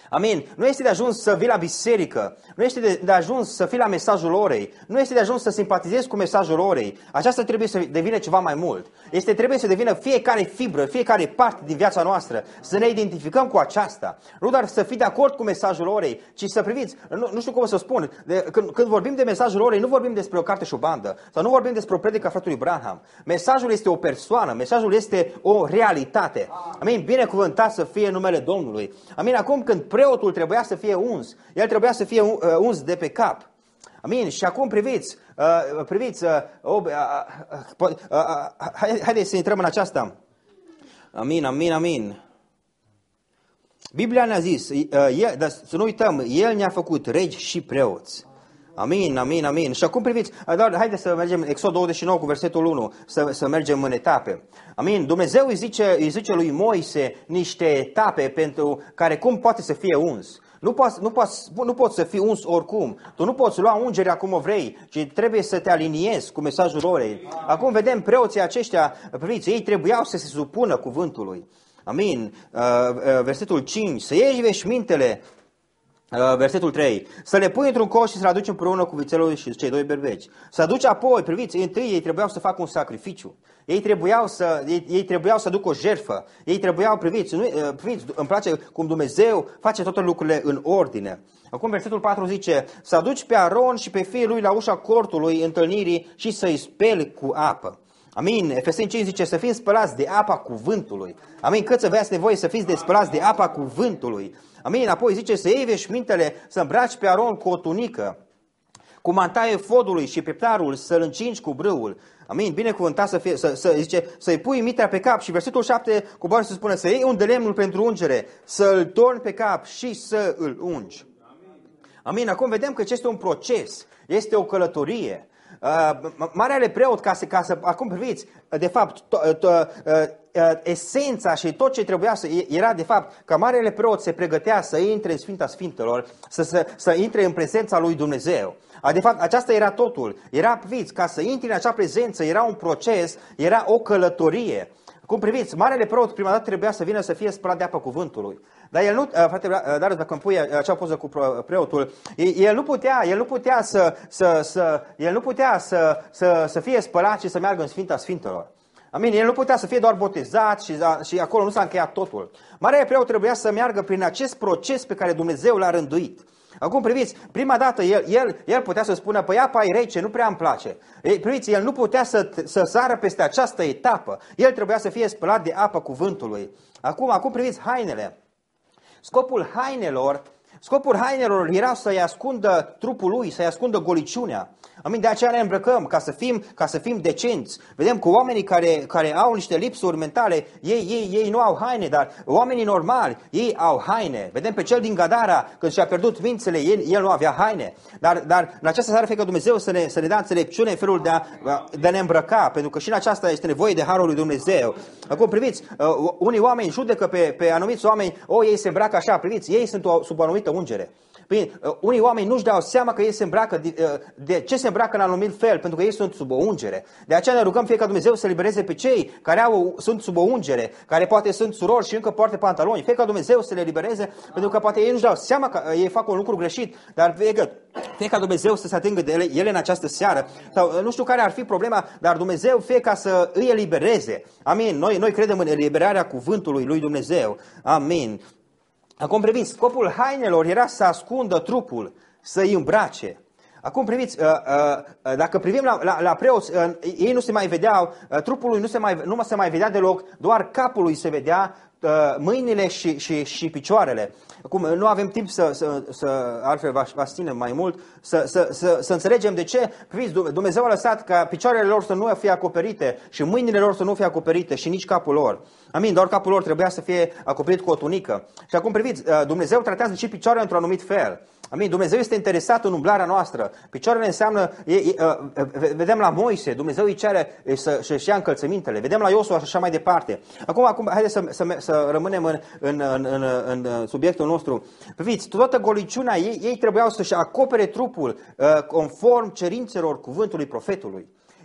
Amin. Nu este de ajuns să vii la biserică, nu este de ajuns să fii la mesajul orei, nu este de ajuns să simpatizezi cu mesajul orei. Aceasta trebuie să devină ceva mai mult. Trebuie să devină fiecare fibră, fiecare parte din viața noastră, să ne identificăm cu aceasta. Nu doar să fii de acord cu mesajul orei, ci să priviți, nu știu cum să spun, când vorbim de mesajul orei, nu vorbim despre o carte și o bandă, sau nu vorbim despre o predică a fratelui Branham. Mesajul este o persoană, mesajul este o realitate. Amin. Binecuvântat să fie numele Domnului. Amin. Acum când preotul trebuia să fie uns, el trebuia să fie uns de pe cap. Amin. Și acum priviți, haideți să intrăm în aceasta. Amin, amin, amin. Biblia ne-a zis, dar să nu uităm, El ne-a făcut regi și preoți. Amin, amin, amin. Și acum priviți, haideți să mergem, Exod 29 cu versetul 1, să mergem în etape. Amin. Dumnezeu îi zice lui Moise niște etape pentru care cum poate să fie uns. Nu poți să fii uns oricum. Tu nu poți lua ungerea cum o vrei, ci trebuie să te aliniezi cu mesajul orei. Acum vedem preoții aceștia, priviți, ei trebuiau să se supună cuvântului. Amin. Versetul 5, să iei veșmintele. Versetul 3. Să le pui într-un coș și să le aduci împreună cu vițelul și cei doi berbeci. Să aduci apoi, priviți, întâi ei trebuiau să facă un sacrificiu. Ei trebuiau să aducă o jertfă. Ei trebuiau, priviți, îmi place cum Dumnezeu face toate lucrurile în ordine. Acum versetul 4 zice, să aduci pe Aron și pe fiii lui la ușa cortului întâlnirii și să-i speli cu apă. Amin. Efeseni 5 zice să fim spălați de apa cuvântului. Amin. Cât să aveți nevoie să fiți spălați de apa cuvântului. Amin. Apoi zice să iei veșmintele, să îmbraci pe Aron cu o tunică, cu mantaie fodului și peptarul, să-l încingi cu brâul. Amin. Binecuvântat să fie, zice, să-i pui mitra pe cap. Și versetul 7 coboară să spune să iei un de lemnul pentru ungere, să-l torni pe cap și să îl ungi. Amin. Acum vedem că este un proces, este o călătorie. Marele preot, acum priviți, de fapt, esența și tot ce trebuia era de fapt că marele preot se pregătea să intre în Sfânta Sfintelor, să intre în prezența lui Dumnezeu. De fapt, aceasta era totul. Era, priviți, ca să intri în acea prezență, era un proces, era o călătorie. Cum priviți, marele preot prima dată trebuia să vină să fie spălat de apă cuvântului. Dar el nu, frate, dar dacă îmi pui acea poză cu preotul, el nu putea să fie spălat și să meargă în Sfânta Sfintelor. Amin, el nu putea să fie doar botezat și acolo nu s-a încheiat totul. Marele preot trebuia să meargă prin acest proces pe care Dumnezeu l-a rânduit. Acum priviți, prima dată el putea să spună, păi apa e rece, nu prea îmi place. Priviți, el nu putea să sară peste această etapă. El trebuia să fie spălat de apă cuvântului. Acum priviți hainele. Scopul hainelor era să-i ascundă trupul lui, să-i ascundă goliciunea. Amin, de aceea ne îmbrăcăm, ca să fim decenți. Vedem că oamenii care au niște lipsuri mentale, ei nu au haine, dar oamenii normali, ei au haine. Vedem pe cel din Gadara, când și-a pierdut mințele, el nu avea haine. Dar în această seară fie că Dumnezeu să ne dea înțelepciune în felul de a ne îmbrăca, pentru că și în aceasta este nevoie de harul lui Dumnezeu. Acum priviți, unii oameni judecă pe anumiți oameni, ei se îmbracă așa, priviți, ei sunt sub o anumită ungere. Unii oameni nu-și dau seama că ei se îmbracă, de ce se îmbracă în anumit fel, pentru că ei sunt sub o ungere. De aceea ne rugăm fie ca Dumnezeu să libereze pe cei care sunt sub o ungere, care poate sunt surori și încă poartă pantaloni. Fie ca Dumnezeu să le libereze, pentru că poate ei nu-și dau seama că ei fac un lucru greșit, dar fie ca Dumnezeu să se atingă de ele în această seară. Sau nu știu care ar fi problema, dar Dumnezeu fie ca să îi elibereze. Amin. Noi credem în eliberarea cuvântului lui Dumnezeu. Amin. Acum priviți, scopul hainelor era să ascundă trupul, să-i îmbrace. Acum priviți, dacă privim la preoți, ei nu se mai vedeau, trupul lui nu se mai vedea deloc, doar capul lui se vedea, mâinile și picioarele. Acum, nu avem timp altfel vă ținem mai mult, să înțelegem de ce. Priviți, Dumnezeu a lăsat ca picioarele lor să nu fie acoperite și mâinile lor să nu fie acoperite și nici capul lor. Amin, doar capul lor trebuia să fie acoperit cu o tunică. Și acum priviți, Dumnezeu tratează și picioarele într-un anumit fel. Amin, Dumnezeu este interesat în umblarea noastră. Picioarele înseamnă, vedem la Moise, Dumnezeu îi cere să-și ia încălțămintele. Vedem la Iosua și așa mai departe. Acum haideți să rămânem în subiectul nostru. Priviți, toată goliciunea ei trebuiau să-și acopere trupul conform cerințelor cuvântului profetului.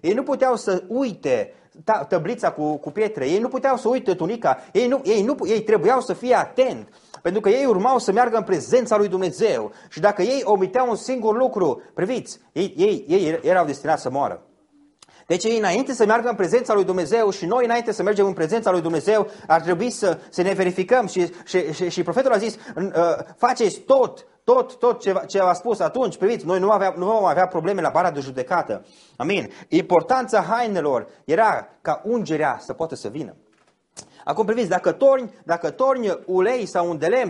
Ei nu puteau să uite tăblița cu pietre, ei nu puteau să uite tunica, ei trebuiau să fie atent, pentru că ei urmau să meargă în prezența lui Dumnezeu. Și dacă ei omiteau un singur lucru, priviți, ei erau destinați să moară. Deci ei înainte să meargă în prezența lui Dumnezeu și noi înainte să mergem în prezența lui Dumnezeu ar trebui să ne verificăm și profetul a zis, faceți tot ce a spus atunci, priviți, noi nu vom avea probleme la bara de judecată. Amin. Importanța hainelor era ca ungerea să poată să vină. Acum priviți, dacă torni ulei sau un de lemn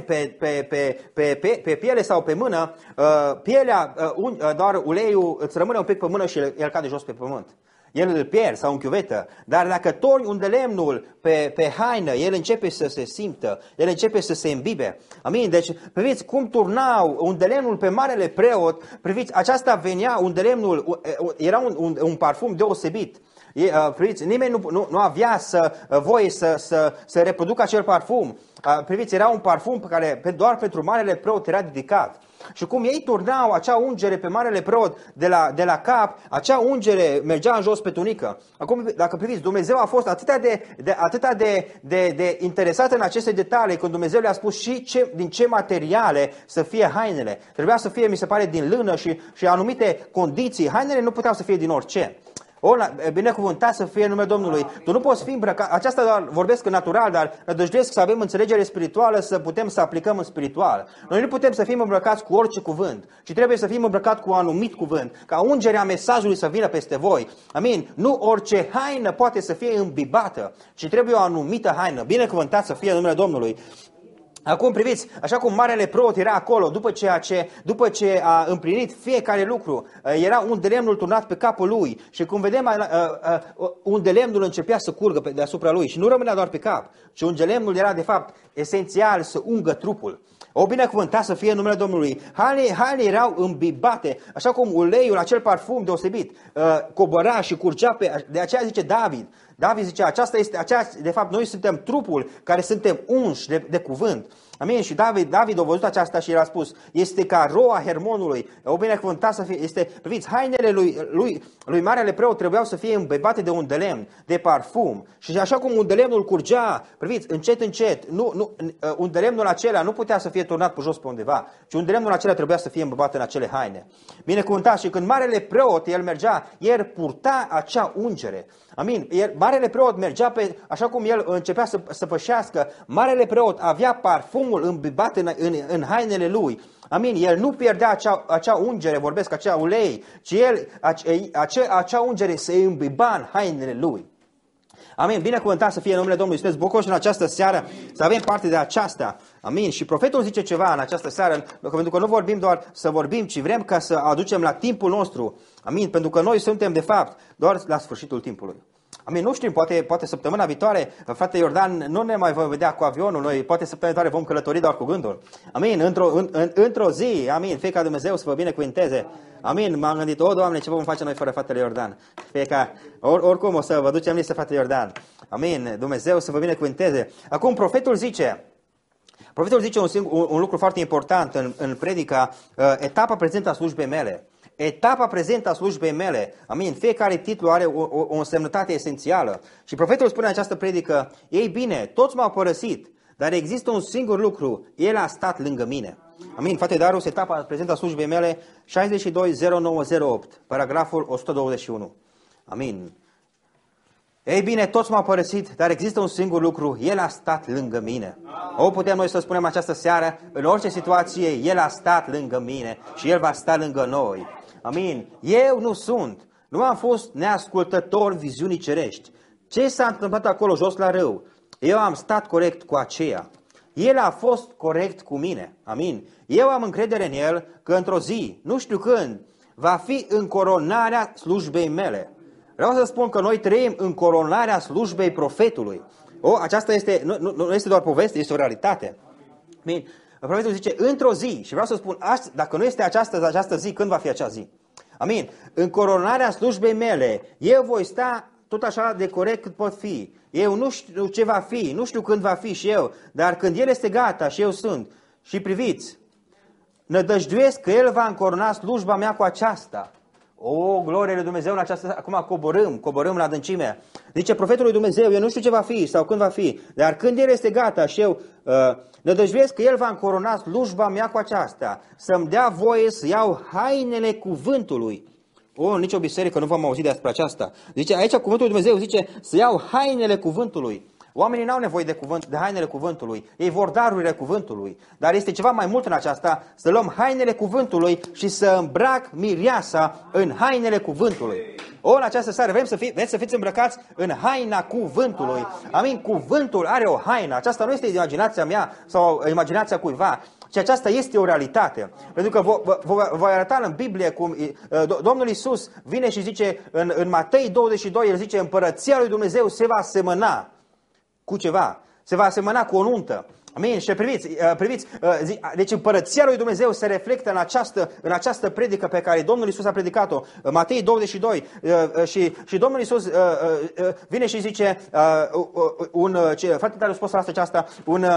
pe piele sau pe mână, pielea, doar uleiul îți rămâne un pic pe mână și el cade jos pe pământ. El îl pierd sau în chiuvetă, dar dacă torni un de lemnul pe haină, el începe să se simtă, el începe să se imbibe. Amin? Deci, priviți cum turnau un de lemnul pe marele preot, priviți, aceasta venea, un de lemnul, era un parfum deosebit. Priviți, nimeni nu avea voie să reproducă acel parfum. Priviți, era un parfum pe care doar pentru marele preot era dedicat. Și cum ei turnau acea ungere pe marele preot de la cap, acea ungere mergea în jos pe tunică. Acum, dacă priviți, Dumnezeu a fost atât de interesat în aceste detalii, când Dumnezeu le-a spus și din ce materiale să fie hainele. Trebuia să fie, mi se pare, din lână și anumite condiții. Hainele nu puteau să fie din orice. Binecuvântat să fie numele Domnului. Tu nu poți fi îmbrăcat, aceasta doar vorbesc în natural, dar nădăjduiesc să avem înțelegere spirituală, să putem să aplicăm în spiritual. Noi nu putem să fim îmbrăcați cu orice cuvânt, ci trebuie să fim îmbrăcați cu un anumit cuvânt, ca ungerea mesajului să vină peste voi. Amin. Nu orice haină poate să fie îmbibată, ci trebuie o anumită haină. Binecuvântat să fie numele Domnului. Acum priviți, așa cum marele preot era acolo, după ce a împlinit fiecare lucru, era un de lemnul turnat pe capul lui și cum vedem, un de lemnul începea să curgă deasupra lui și nu rămânea doar pe cap, ci un de lemnul era de fapt esențial să ungă trupul. O binecuvântat să fie numele Domnului. Hainele erau îmbibate, așa cum uleiul, acel parfum deosebit, cobora și curgea de aceea zice David. David zicea, de fapt noi suntem trupul care suntem unși de cuvânt. Amin. Și David a văzut aceasta și el a spus, este ca roa Hermonului. O binecuvântat să fie, priviți, hainele lui marele preot trebuiau să fie îmbibate de un de lemn, de parfum. Și așa cum un de lemnul curgea, priviți, încet, un de lemnul acela nu putea să fie turnat pe jos pe undeva, ci un de lemnul acela trebuia să fie îmbibat în acele haine. Binecuvântat. Și când marele preot, el mergea, el purta acea ungere. Amin. Marele preot mergea așa cum el începea să pășească, marele preot avea parfumul îmbibat în hainele lui. Amin. El nu pierdea acea ungere, vorbesc, acea ulei, ci acea ungere se îmbiba în hainele lui. Amin. Binecuvântat să fie numele Domnului. Sunteți bucuroși în această seară să avem parte de aceasta. Amin. Și profetul zice ceva în această seară, pentru că nu vorbim doar să vorbim, ci vrem ca să aducem la timpul nostru. Amin. Pentru că noi suntem, de fapt, doar la sfârșitul timpului. Amin, nu știm, poate săptămâna viitoare, frate Iordan, nu ne mai vom vedea cu avionul, noi poate săptămâna viitoare vom călători doar cu gândul. Amin, într-o zi, amin, fie ca Dumnezeu să vă binecuvinteze. Amin, m-am gândit, Doamne, ce vom face noi fără fratele Iordan? Fie ca, oricum o să vă ducem listă, frate Iordan. Amin, Dumnezeu să vă binecuvinteze. Acum, profetul zice un lucru foarte important în predica, etapa prezentă a slujbei mele. Etapa prezentă a slujbei mele. Amin. Fiecare titlu are o însemnătate esențială. Și profetul spune în această predică, ei bine, toți m-au părăsit, dar există un singur lucru, el a stat lângă mine. Amin. Frate Darus, etapa prezentă a slujbei mele, 620908, paragraful 121. Amin. Ei bine, toți m-au părăsit, dar există un singur lucru, el a stat lângă mine. O putem noi să spunem această seară, în orice situație, el a stat lângă mine și el va sta lângă noi. Amin. Eu nu am fost neascultător viziunii cerești. Ce s-a întâmplat acolo jos la râu? Eu am stat corect cu aceea. El a fost corect cu mine. Amin. Eu am încredere în el că într-o zi, nu știu când, va fi încoronarea slujbei mele. Vreau să spun că noi trăim încoronarea slujbei profetului. Aceasta nu este doar poveste, este o realitate. Amin. Profetul zice, într-o zi, și vreau să spun, dacă nu este această zi, când va fi acea zi? Amin. În coronarea slujbei mele, eu voi sta tot așa de corect cât pot fi. Eu nu știu ce va fi, nu știu când va fi și eu, dar când El este gata și eu sunt, și priviți, nădăjduiesc că El va încorona slujba mea cu aceasta. O, glorie lui Dumnezeu în această... Acum coborâm la adâncime. Zice profetul lui Dumnezeu, eu nu știu ce va fi sau când va fi, dar când El este gata și eu nădăjduiesc că El va încorona slujba mea cu aceasta, să-mi dea voie să iau hainele cuvântului. Nicio biserică nu v-am auzit despre aceasta. Zice, aici cuvântul lui Dumnezeu zice să iau hainele cuvântului. Oamenii n-au nevoie de hainele cuvântului, ei vor darurile cuvântului. Dar este ceva mai mult în aceasta, să luăm hainele cuvântului și să îmbrac mireasa în hainele cuvântului. În această seară vreți să fiți îmbrăcați în haina cuvântului. Amin, cuvântul are o haină. Aceasta nu este imaginația mea sau imaginația cuiva, ci aceasta este o realitate. Pentru că voi arăta în Biblie cum Domnul Iisus vine și zice în Matei 22, El zice, împărăția lui Dumnezeu se va asemăna cu ceva, se va asemăna cu o nuntă. Amin. Și priviți, deci împărăția lui Dumnezeu se reflectă în această predică pe care Domnul Iisus a predicat-o. Matei 22 și Domnul Iisus vine și zice, foarte tare a spus aceasta,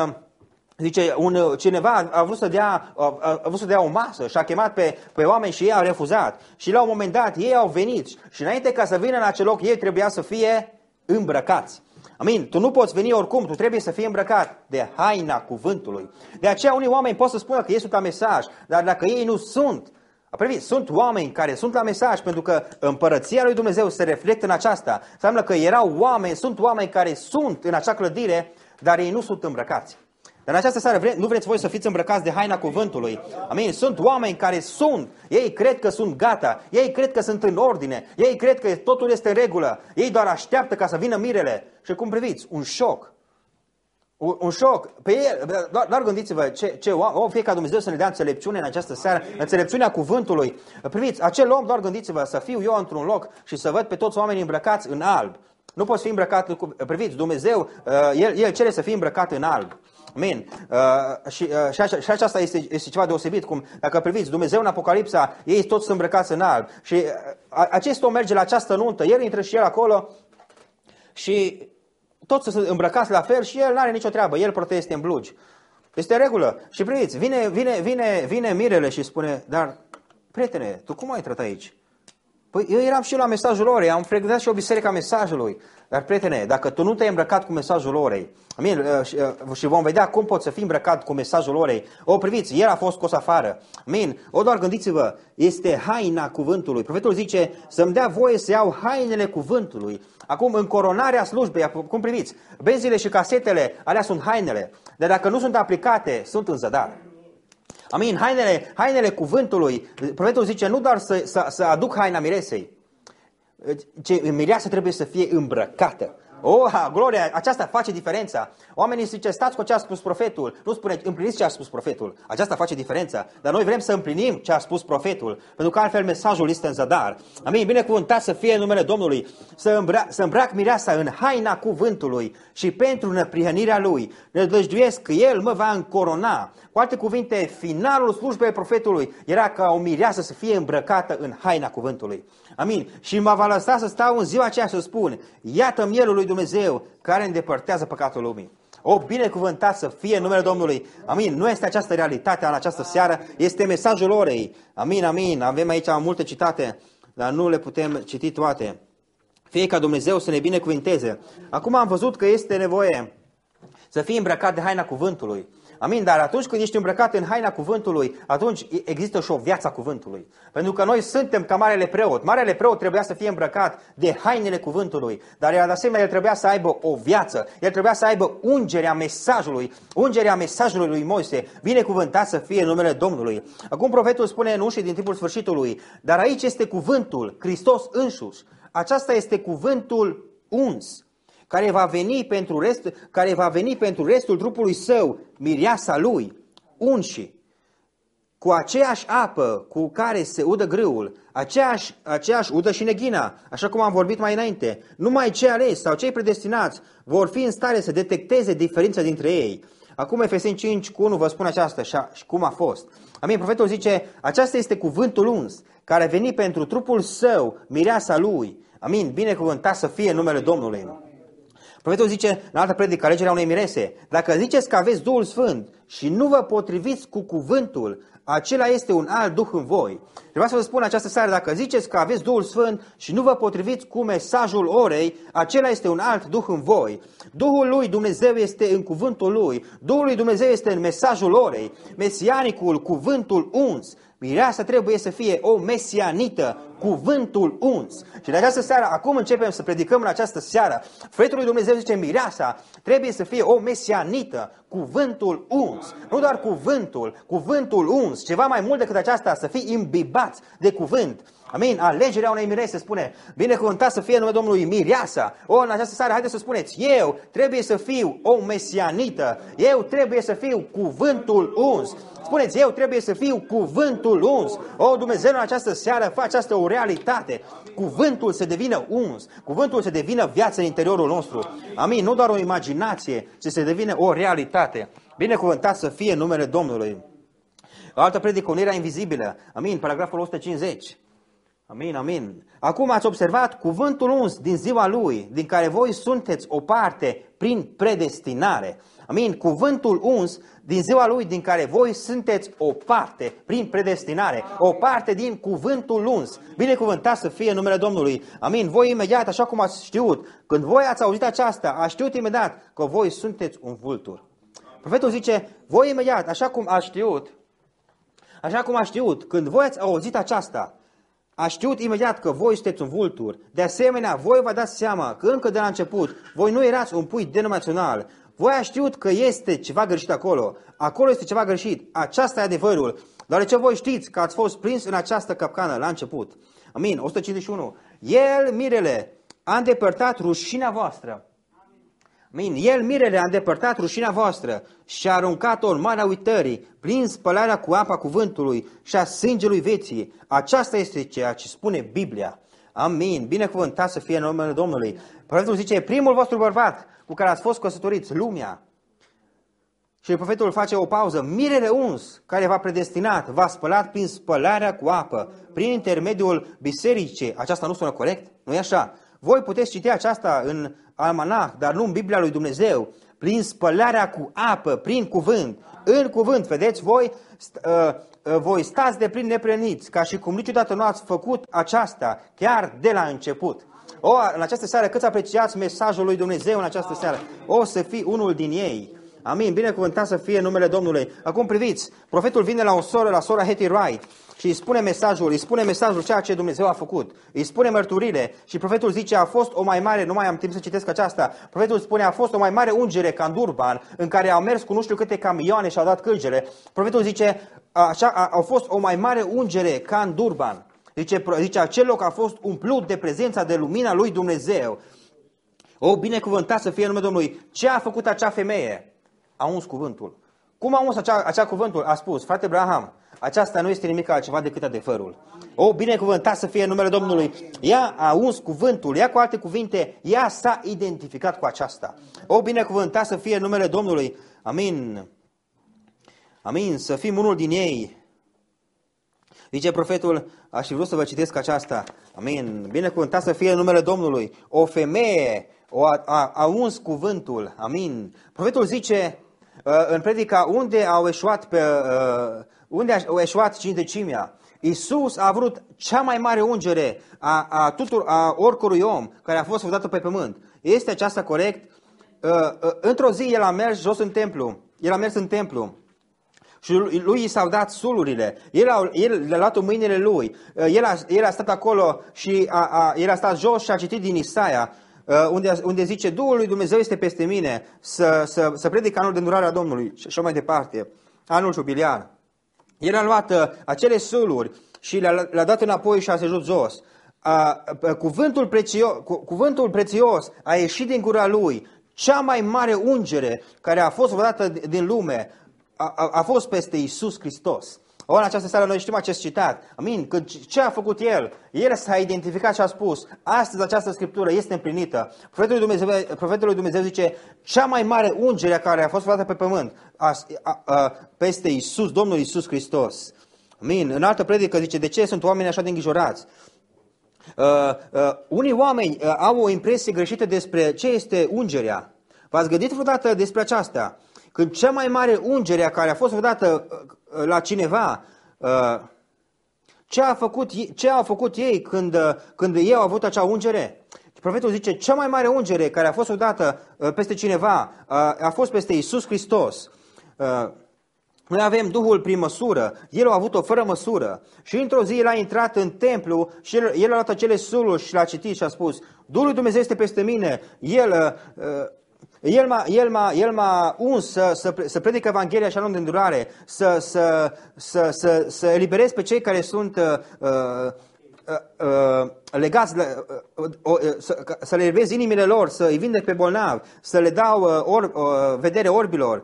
cineva a vrut să dea o masă și a chemat pe oameni și ei au refuzat. Și la un moment dat ei au venit și înainte ca să vină în acel loc, ei trebuia să fie îmbrăcați. Amin. Tu nu poți veni oricum, tu trebuie să fii îmbrăcat de haina cuvântului. De aceea unii oameni pot să spună că ei sunt la mesaj, dar dacă ei nu sunt, sunt oameni care sunt la mesaj pentru că împărăția lui Dumnezeu se reflectă în aceasta. Înseamnă că sunt oameni care sunt în acea clădire, dar ei nu sunt îmbrăcați. Dar în această seară nu vreți voi să fiți îmbrăcați de haina cuvântului. Amin. Sunt oameni care ei cred că sunt gata, ei cred că sunt în ordine, ei cred că totul este în regulă, ei doar așteaptă ca să vină mirele. Și cum priviți? Un șoc. Un șoc. Pe el, doar gândiți-vă fie ca Dumnezeu să ne dea înțelepciune în această seară, înțelepciunea cuvântului. Priviți, acel om, doar gândiți-vă, să fiu eu într-un loc și să văd pe toți oamenii îmbrăcați în alb. Nu poți fi îmbrăcat, priviți, Dumnezeu, El cere să fii îmbrăcat în alb. Amin. Și aceasta este ceva deosebit. Cum, dacă priviți, Dumnezeu în Apocalipsa, ei toți sunt îmbrăcați în alb. Și acest om merge la această nuntă, el intră și el acolo și toți sunt îmbrăcați la fel și el nu are nicio treabă, el este în blugi. Este în regulă. Și priviți, vine mirele și spune, dar prietene, tu cum ai intrat aici? Păi eu eram și eu la mesajul orei, am frecventat și o biserică a mesajului. Dar prietene, dacă tu nu te-ai îmbrăcat cu mesajul orei, amin, și vom vedea cum poți să fii îmbrăcat cu mesajul orei. Priviți, el a fost scos afară. Amin. Doar gândiți-vă, este haina cuvântului. Profetul zice să-mi dea voie să iau hainele cuvântului. Acum, în coronarea slujbei, cum priviți, benzile și casetele, alea sunt hainele. Dar dacă nu sunt aplicate, sunt în zadar. Amin, hainele cuvântului, profetul zice nu doar să aduc haina miresei, ci mireasa trebuie să fie îmbrăcată. Gloria, aceasta face diferența. Oamenii zice, stați cu ce a spus profetul, nu spune, împliniți ce a spus profetul. Aceasta face diferența, dar noi vrem să împlinim ce a spus profetul, pentru că altfel mesajul este în zadar. Amin, binecuvântat să fie numele Domnului, să îmbrac mireasa în haina cuvântului și pentru neprihănirea lui. Nădăjduiesc că el mă va încorona. Cu alte cuvinte, finalul slujbei profetului era ca o mireasă să fie îmbrăcată în haina cuvântului. Amin. Și mă va lăsa să stau în ziua aceea să spun, iată mielul lui Dumnezeu care îndepărtează păcatul lumii. Binecuvântat să fie numele Domnului. Amin. Nu este această realitate în această seară, este mesajul orei. Amin, amin. Avem aici multe citate, dar nu le putem citi toate. Fie ca Dumnezeu să ne binecuvinteze. Acum am văzut că este nevoie să fii îmbrăcat de haina cuvântului. Amin, dar atunci când ești îmbrăcat în haina cuvântului, atunci există și o viață a cuvântului. Pentru că noi suntem ca marele preot. Marele preot trebuia să fie îmbrăcat de hainele cuvântului, dar de asemenea el trebuia să aibă o viață. El trebuia să aibă ungerea mesajului lui Moise. Binecuvântat să fie numele Domnului. Acum profetul spune în ușii din timpul sfârșitului, dar aici este cuvântul, Hristos însuși. Aceasta este cuvântul uns, care va veni pentru restul trupului său, mireasa lui, unși, cu aceeași apă cu care se udă grâul, aceeași udă și neghina, așa cum am vorbit mai înainte. Numai cei aleși sau cei predestinați vor fi în stare să detecteze diferența dintre ei. Acum Efeseni 5:1 vă spun aceasta și cum a fost. Amin, profetul zice, aceasta este cuvântul uns, care a venit pentru trupul său, mireasa lui. Amin, binecuvântat să fie numele Domnului. Profetul zice, în altă predică, alegerea unei mirese, dacă ziceți că aveți Duhul Sfânt și nu vă potriviți cu cuvântul, acela este un alt Duh în voi. Vreau să vă spun această seară, dacă ziceți că aveți Duhul Sfânt și nu vă potriviți cu mesajul orei, acela este un alt Duh în voi. Duhul lui Dumnezeu este în cuvântul lui, Duhul lui Dumnezeu este în mesajul orei, mesianicul, cuvântul uns. Mireasa trebuie să fie o mesianită, cuvântul uns. Și de această seară, acum începem să predicăm în această seară. Făitul lui Dumnezeu zice, mireasa trebuie să fie o mesianită, cuvântul uns. Nu doar cuvântul uns, ceva mai mult decât aceasta, să fii imbibat de cuvânt. Amin. Alegerea unei mirese spune, binecuvântat să fie numele Domnului mireasa. În această seară, haideți să spuneți, eu trebuie să fiu o mesianită, eu trebuie să fiu cuvântul uns. Spuneți, eu trebuie să fiu cuvântul uns. Dumnezeu în această seară face asta o realitate. Cuvântul să devină uns. Cuvântul să devină viață în interiorul nostru. Amin. Nu doar o imaginație, ci să devină o realitate. Binecuvântat să fie numele Domnului. O altă predică, unirea invizibilă. Amin. Paragraful 150. Amin, amin. Acum ați observat cuvântul uns din ziua lui, din care voi sunteți o parte prin predestinare. Amin. Cuvântul uns din ziua lui, din care voi sunteți o parte prin predestinare. O parte din cuvântul uns. Binecuvântat să fie numele Domnului. Amin. Voi imediat, așa cum ați știut, când voi ați auzit aceasta, ați știut imediat că voi sunteți un vultur. Profetul zice, voi imediat, așa cum ați știut, când voi ați auzit aceasta, a știut imediat că voi sunteți un vultur. De asemenea, voi vă dați seama că încă de la început, voi nu erați un pui denominațional. Voi a știut că este ceva greșit acolo. Acolo este ceva greșit. Aceasta e adevărul. Deoarece voi știți că ați fost prins în această capcană la început. Amin. 151. El, mirele, a îndepărtat rușinea voastră. Amin. El, mirele, a îndepărtat rușinea voastră și a aruncat-o în marea uitării, prin spălarea cu apa cuvântului și a sângelui vieții. Aceasta este ceea ce spune Biblia. Amin. Binecuvântat să fie numele Domnului. Profetul zice, primul vostru bărbat cu care ați fost căsătoriți, lumea. Și profetul face o pauză. Mirele uns, care v-a predestinat, v-a spălat prin spălarea cu apă, prin intermediul bisericii. Aceasta nu sună corect? Nu e așa? Voi puteți citi aceasta în almanah, dar nu în Biblia lui Dumnezeu. Prin spălarea cu apă, prin cuvânt. În cuvânt, vedeți, voi stați de plin nepreniți, ca și cum niciodată nu ați făcut aceasta, chiar de la început. În această seară, câți apreciați mesajul lui Dumnezeu în această seară? Să fii unul din ei. Amin. Binecuvântat să fie numele Domnului. Acum priviți, profetul vine la sora Hetty Wright și îi spune mesajul ceea ce Dumnezeu a făcut. Îi spune mărturile și profetul zice, a fost o mai mare, nu mai am timp să citesc aceasta, profetul spune, a fost o mai mare ungere ca în Durban, în care au mers cu nu știu câte camioane și au dat cârgele. Profetul zice, a fost o mai mare ungere ca în Durban. Zice, acel loc a fost umplut de prezența, de lumina lui Dumnezeu. Binecuvântat să fie numele Domnului. Ce a făcut acea femeie? A uns cuvântul. Cum a uns acea cuvântul? A spus, frate Abraham, aceasta nu este nimic altceva decât adevărul. Binecuvântat să fie numele Domnului. Ea a uns cuvântul, ea cu alte cuvinte, ea s-a identificat cu aceasta. Binecuvântat să fie numele Domnului. Amin. Amin, să fim unul din ei. Zice profetul, aș fi vrut să vă citesc aceasta. Amin. Binecuvântat să fie numele Domnului. O femeie a uns cuvântul. Amin. Profetul zice în predica unde au eșuat cincizecimea. Iisus a vrut cea mai mare ungere a oricărui om care a fost făcută pe pământ. Este aceasta corect? Într-o zi el a mers jos în templu. El a mers în templu. Și lui i s-au dat sulurile. El le-a luat în mâinile lui. El a stat acolo și el a stat jos și a citit din Isaia, unde zice, Duhul lui Dumnezeu este peste mine să predic anul de îndurare a Domnului și așa mai departe, anul jubiliar. El a luat acele suluri și le-a dat înapoi și a sejut jos. Cuvântul prețios a ieșit din gura lui. Cea mai mare ungere care a fost vreodată din lume a fost peste Iisus Hristos. În această seară noi știm acest citat. Amin. Că ce a făcut El? El s-a identificat și a spus, astăzi această scriptură este împlinită. Profetul lui Dumnezeu zice, cea mai mare ungere care a fost vreodată pe pământ peste Iisus, Domnul Iisus Hristos. Amin. În altă predică zice, de ce sunt oamenii așa de îngrijorați? Unii oameni au o impresie greșită despre ce este ungerea. V-ați gândit vreodată despre aceasta? Când cea mai mare ungere care a fost vreodată la cineva ce au făcut ei când ei au avut acea ungere? Profetul zice, cea mai mare ungere care a fost odată peste cineva a fost peste Iisus Hristos. Noi avem Duhul prin măsură, El a avut-o fără măsură. Și într-o zi El a intrat în templu și El a luat acele suluri și l-a citit și a spus, Duhul lui Dumnezeu este peste mine, El m-a uns să predic Evanghelia și anul de îndurare, să eliberez pe cei care sunt legați, să le eliberez inimile lor, să îi vindec pe bolnavi, să le dau vedere orbilor.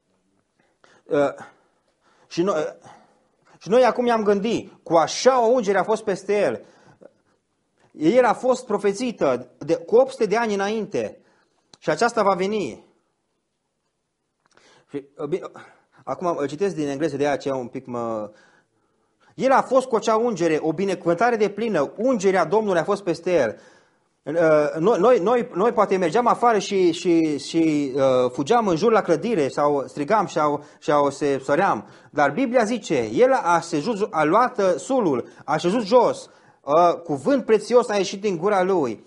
Și noi acum i-am gândit, cu așa o ungere a fost peste el. El a fost profețită cu 800 de ani înainte și aceasta va veni. Acum îl citesc din engleză, de aceea un pic El a fost cu acea ungere, o binecuvântare de plină, ungerea Domnului a fost peste el. Noi poate mergeam afară și fugeam în jur la clădire sau strigam sau se săream. Dar Biblia zice, el a luat sulul, a șezut jos, cuvânt prețios a ieșit din gura lui.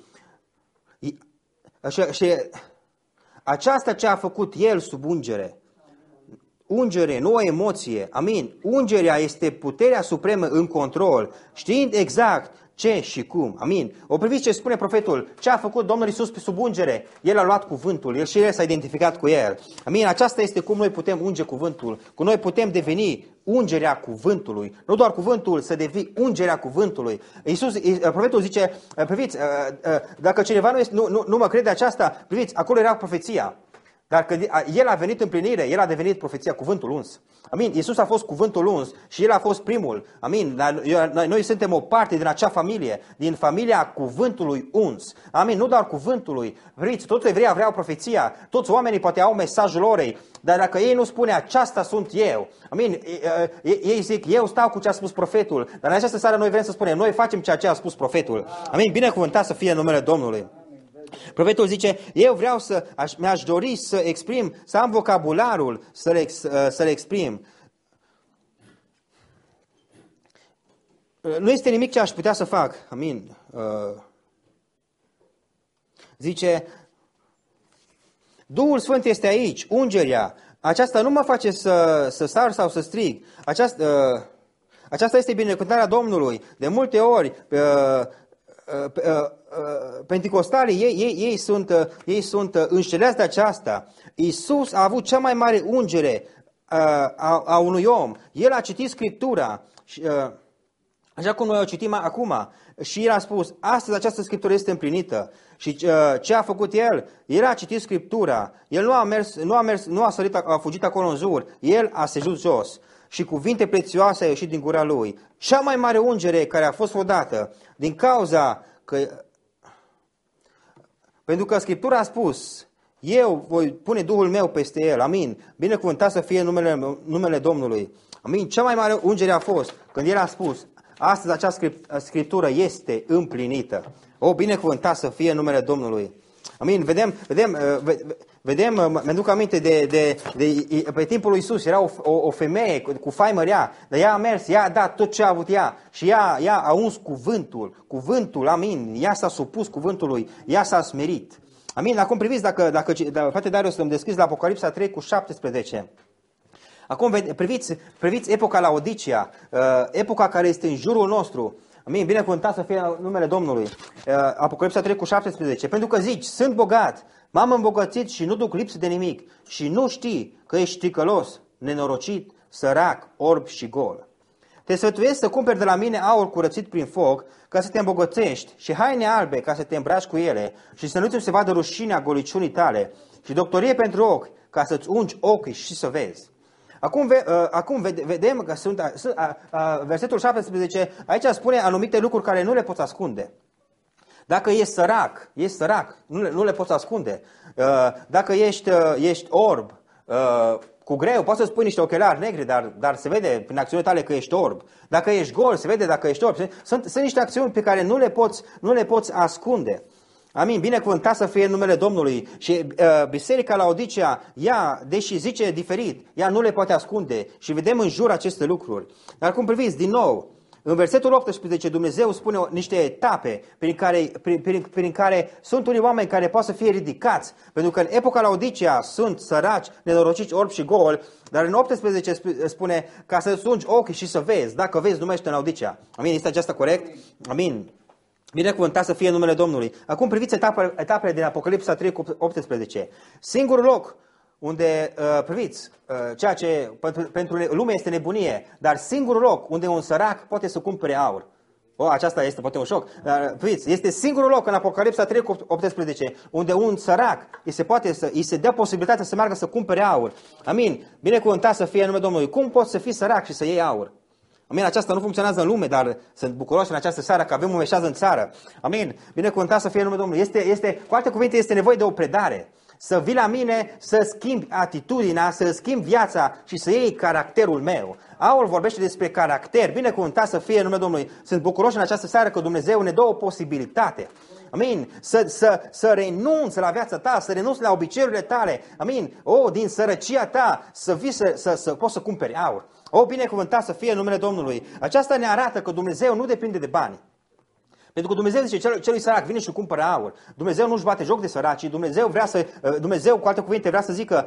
Și aceasta ce a făcut el sub ungere. Ungere, nu o emoție, amin. Ungerea este puterea supremă în control, știind exact ce și cum, amin. O priviți ce spune profetul, ce a făcut Domnul Iisus sub ungere, El a luat cuvântul, El și El s-a identificat cu El. Amin, aceasta este cum noi putem unge cuvântul, cum noi putem deveni ungerea cuvântului, nu doar cuvântul, să devii ungerea cuvântului. Profetul zice, priviți, dacă cineva nu mă crede aceasta, priviți, acolo era profeția. Dar când El a venit în plinire, El a devenit profeția, cuvântul uns. Amin. Iisus a fost cuvântul uns și El a fost primul. Amin. Noi suntem o parte din acea familie, din familia cuvântului uns. Amin. Nu doar cuvântului. Vreți, toți evreii vreau profeția, toți oamenii poate au mesajul orei, dar dacă ei nu spune aceasta sunt eu, amin, ei zic, eu stau cu ce a spus profetul, dar în această seară noi vrem să spunem, noi facem ceea ce a spus profetul. Amin. Binecuvântat să fie numele Domnului. Profetul zice, eu vreau mi-aș dori să exprim, să am vocabularul să le exprim. Nu este nimic ce aș putea să fac. Amin. Zice, Duhul Sfânt este aici, ungerea. Aceasta nu mă face să sar sau să strig. Aceasta este binecuvântarea Domnului. De multe ori, penticostalii, ei sunt înșelați de aceasta. Iisus a avut cea mai mare ungere a unui om. El a citit Scriptura, așa cum noi o citim acum, și el a spus, astăzi această Scriptură este împlinită. Și ce a făcut el? El a citit Scriptura, el nu a sărit, a fugit acolo în jur, el a sejut jos. Și cuvinte prețioase au ieșit din gura lui. Cea mai mare ungere care a fost odată, din cauza că, pentru că Scriptura a spus, eu voi pune Duhul meu peste el, amin, binecuvântat să fie numele Domnului, amin, cea mai mare ungere a fost când el a spus, astăzi această Scriptură este împlinită, o, binecuvântat să fie numele Domnului, amin, vedem, mi-aduc aminte pe timpul lui Iisus, era o femeie cu faimă rea, dar ea a mers, ea a dat tot ce a avut ea și ea a uns cuvântul, amin, ea s-a supus cuvântului, ea s-a smerit. Amin, acum priviți, dacă frate Darius îmi descris la Apocalipsa 3:17. Acum priviți epoca Laodicea, epoca care este în jurul nostru. Amin, binecuvântat să fie numele Domnului. Apocalipsa 3:17. Pentru că zici, sunt bogat, m-am îmbogățit și nu duc lipsă de nimic și nu știi că ești ticălos, nenorocit, sărac, orb și gol. Te sfătuiesc să cumperi de la mine aur curățit prin foc, ca să te îmbogățești, și haine albe, ca să te îmbraci cu ele, și să nu ți se vadă rușinea goliciunii tale, și doctorie pentru ochi, ca să-ți ungi ochii și să vezi. Acum vedem că versetul 17, aici spune anumite lucruri care nu le poți ascunde. Dacă ești sărac, nu le poți ascunde. Dacă ești orb, cu greu, poți să spui niște ochelari negri, dar se vede prin acțiunile tale că ești orb. Dacă ești gol, se vede dacă ești orb. Sunt niște acțiuni pe care nu le poți ascunde. Amin, binecuvântat să fie numele Domnului. Și biserica Laodicea, ea, deși zice diferit, ea nu le poate ascunde și vedem în jur aceste lucruri. Dar cum priviți, din nou, în versetul 18 Dumnezeu spune niște etape prin care sunt unii oameni care pot să fie ridicați. Pentru că în epoca Laodicea sunt săraci, nenorociți, orbi și goli, dar în 18 spune ca să sungi ochii și să vezi. Dacă vezi, numește în Laodicea. Amin, este aceasta corect? Amin. Binecuvântat să fie numele Domnului. Acum priviți etapele din Apocalipsa 3:18. Singurul loc unde, priviți, ceea ce pentru lume este nebunie, dar singurul loc unde un sărac poate să cumpere aur. Aceasta este poate un șoc. Dar, priviți, este singurul loc în Apocalipsa 3:18 unde un sărac îi se dă posibilitatea să meargă să cumpere aur. Amin. Binecuvântat să fie numele Domnului. Cum poți să fii sărac și să iei aur? Amin, aceasta nu funcționează în lume, dar sunt bucuroși în această seară că avem un meșeaz în țară. Amin, binecuvântat să fie numele Domnului. Cu alte cuvinte, este nevoie de o predare. Să vii la mine, să schimbi atitudinea, să schimbi viața și să iei caracterul meu. Aul vorbește despre caracter. Binecuvântat să fie numele Domnului. Sunt bucuroși în această seară că Dumnezeu ne dă o posibilitate. Amin. Să renunți la viața ta, să renunți la obiceiurile tale. Amin. Din sărăcia ta să vii să poți să cumperi aur. Binecuvântat să fie numele Domnului. Aceasta ne arată că Dumnezeu nu depinde de bani. Pentru că Dumnezeu zice celui sărac, vine și cumpără aur. Dumnezeu nu-și bate joc de săraci. Dumnezeu, cu alte cuvinte, vrea să zică,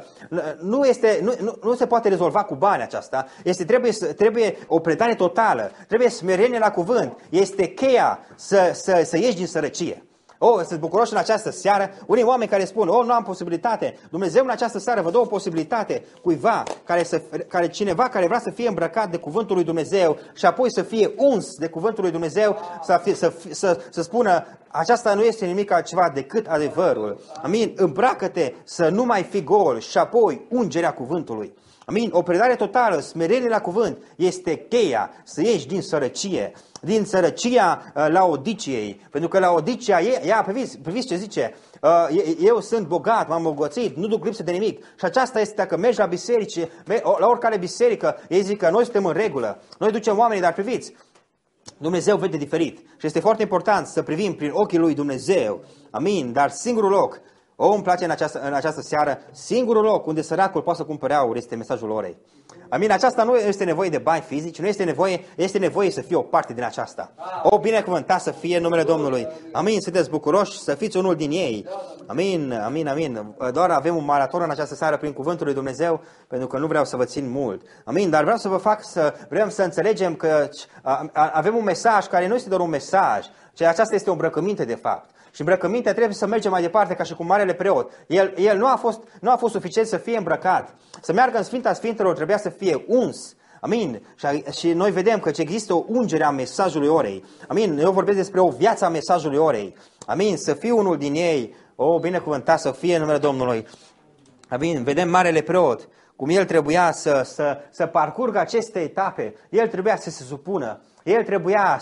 nu se poate rezolva cu bani aceasta. Trebuie o predare totală. Trebuie smerenie la cuvânt. Este cheia să ieși din sărăcie. Sunt bucuroși în această seară. Unii oameni care spun, nu am posibilitate. Dumnezeu în această seară vă dă o posibilitate cuiva, cineva care vrea să fie îmbrăcat de cuvântul lui Dumnezeu și apoi să fie uns de cuvântul lui Dumnezeu, să spună, aceasta nu este nimic altceva decât adevărul. Amin, îmbracă-te să nu mai fii gol și apoi ungerea cuvântului. Amin, o predare totală, smerenie la cuvânt, este cheia să ieși din sărăcie. Din sărăcia Laodiciei. Pentru că Laodicea, priviți ce zice, eu sunt bogat, m-am îmbogățit, nu duc lipsă de nimic. Și aceasta este, dacă mergi la biserici, la oricare biserică, ei zic că noi suntem în regulă, noi ducem oamenii, dar priviți, Dumnezeu vede diferit. Și este foarte important să privim prin ochii lui Dumnezeu. Amin, dar singurul loc, îmi place în această seară, singurul loc unde săracul poate să cumpere aur este mesajul orei. Amin, aceasta nu este nevoie de bani fizici, este nevoie să fie o parte din aceasta. Binecuvântat să fie numele Domnului. Amin, sunteți bucuroși să fiți unul din ei. Amin, amin, amin. Doar avem un maraton în această seară prin cuvântul lui Dumnezeu, pentru că nu vreau să vă țin mult. Amin, dar vreau să vă vrem să înțelegem că avem un mesaj care nu este doar un mesaj, ci aceasta este o îmbrăcăminte de fapt. Și îmbrăcămintea trebuie să mergem mai departe ca și cu marele preot. El nu a fost suficient să fie îmbrăcat. Să meargă în Sfânta Sfintelor trebuia să fie uns. Amin. Și noi vedem că există o ungere a mesajului orei. Amin. Eu vorbesc despre o viață a mesajului orei. Amin. Să fii unul din ei. Binecuvântat să fie numele Domnului. Amin. Vedem marele preot. Cum el trebuia să parcurgă aceste etape. El trebuia să se supună. El trebuia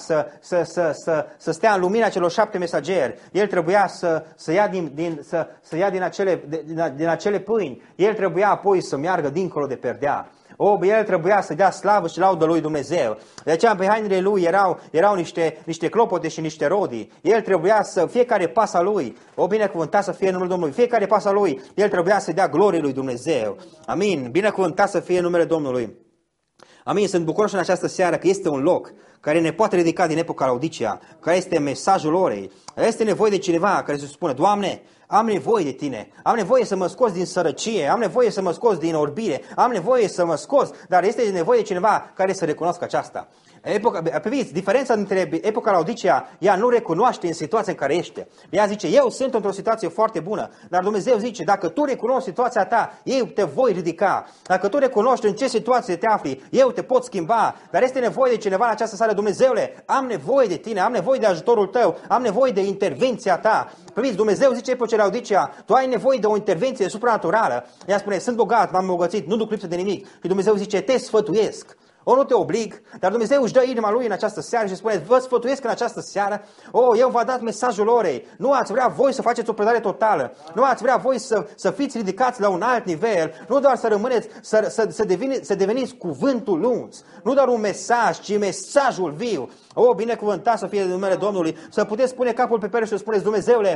să stea în lumina celor 7 mesageri. El trebuia să ia din acele pâini. El trebuia apoi să meargă dincolo de perdea. El trebuia să dea slavă și laudă lui Dumnezeu. De aceea pe hainele lui erau niște clopote și niște rodii. El trebuia fiecare pas al lui, binecuvântat să fie numele Domnului, fiecare pas al lui, el trebuia să dea glorie lui Dumnezeu. Amin, binecuvântat să fie numele Domnului. Amin, sunt bucuroși în această seară că este un loc care ne poate ridica din epoca Laodicea, care este mesajul orei. Este nevoie de cineva care să spună, Doamne, am nevoie de Tine, am nevoie să mă scos din sărăcie, am nevoie să mă scos din orbire, am nevoie să mă scos, dar este nevoie de cineva care să recunoască aceasta. Priviți, diferența dintre epoca Laodicea, ea nu recunoaște în situația în care ești. Ea zice, eu sunt într-o situație foarte bună, dar Dumnezeu zice, dacă tu recunoști situația ta, eu te voi ridica. Dacă tu recunoști în ce situație te afli, eu te pot schimba. Dar este nevoie de cineva în această sală, Dumnezeule, am nevoie de Tine, am nevoie de ajutorul Tău, am nevoie de intervenția Ta. Priviți, Dumnezeu zice epocii Laodicea, tu ai nevoie de o intervenție supranaturală. Ea spune, sunt bogat, m-am îmbogățit, nu duc lipsă de nimic. Și Dumnezeu zice, te sfătuiesc. Nu te oblig, dar Dumnezeu își dă inima Lui în această seară și spune, vă sfătuiesc în această seară, eu v-am dat mesajul orei, nu ați vrea voi să faceți o predare totală, nu ați vrea voi să fiți ridicați la un alt nivel, nu doar să rămâneți, să deveniți cuvântul uns, nu doar un mesaj, ci mesajul viu. Binecuvântat să fie numele Domnului, să puteți pune capul pe pereche și să spuneți, Dumnezeule,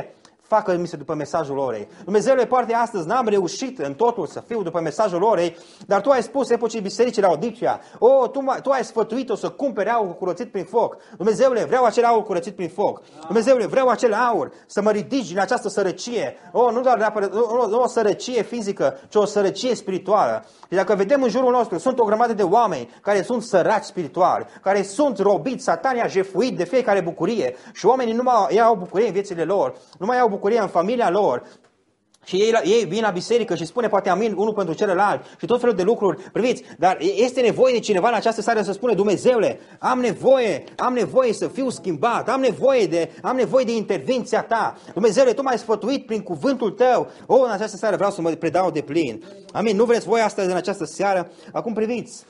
facă-mi după mesajul orei. Dumnezeule, poate astăzi n-am reușit în totul să fiu după mesajul orei, dar Tu ai spus epocii bisericii la Odicea, Tu ai sfătuit-o să cumpere aur curățit prin foc. Dumnezeule, vreau acel aur curățit prin foc. Dumnezeule, vreau acel aur să mă ridici din această sărăcie. Nu doar o sărăcie fizică, ci o sărăcie spirituală. Și dacă vedem în jurul nostru, sunt o grămadă de oameni care sunt săraci spirituali, care sunt robiți, Satan i-a jefuit de fiecare bucurie și oamenii nu mai au bucurie în viețile lor, nu mai au bucurie în familia lor. Și ei vin la biserică și spune poate amin unul pentru celălalt și tot felul de lucruri. Priviți, dar este nevoie de cineva în această seară să spune, Dumnezeule, am nevoie să fiu schimbat, am nevoie de intervenția Ta. Dumnezeule, Tu m-ai sfătuit prin cuvântul Tău. În această seară vreau să mă predau de plin. Amin. Nu vreți voi astăzi în această seară? Acum priviți.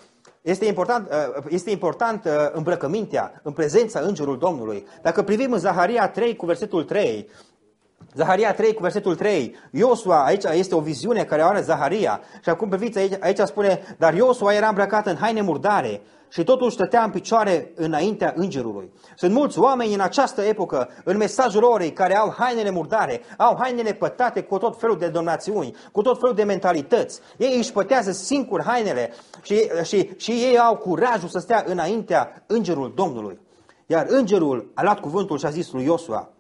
Este important îmbrăcămintea în prezența Îngerului Domnului. Dacă privim în Zaharia 3 cu versetul 3, Zaharia 3 cu versetul 3, Iosua, aici este o viziune care o are Zaharia și acum priviți aici spune, dar Iosua era îmbrăcat în haine murdare și totuși stătea în picioare înaintea îngerului. Sunt mulți oameni în această epocă, în mesajul orei, care au hainele murdare, au hainele pătate cu tot felul de donațiuni, cu tot felul de mentalități. Ei își pătează singuri hainele și ei au curajul să stea înaintea îngerul Domnului. Iar îngerul a luat cuvântul și a zis lui Iosua,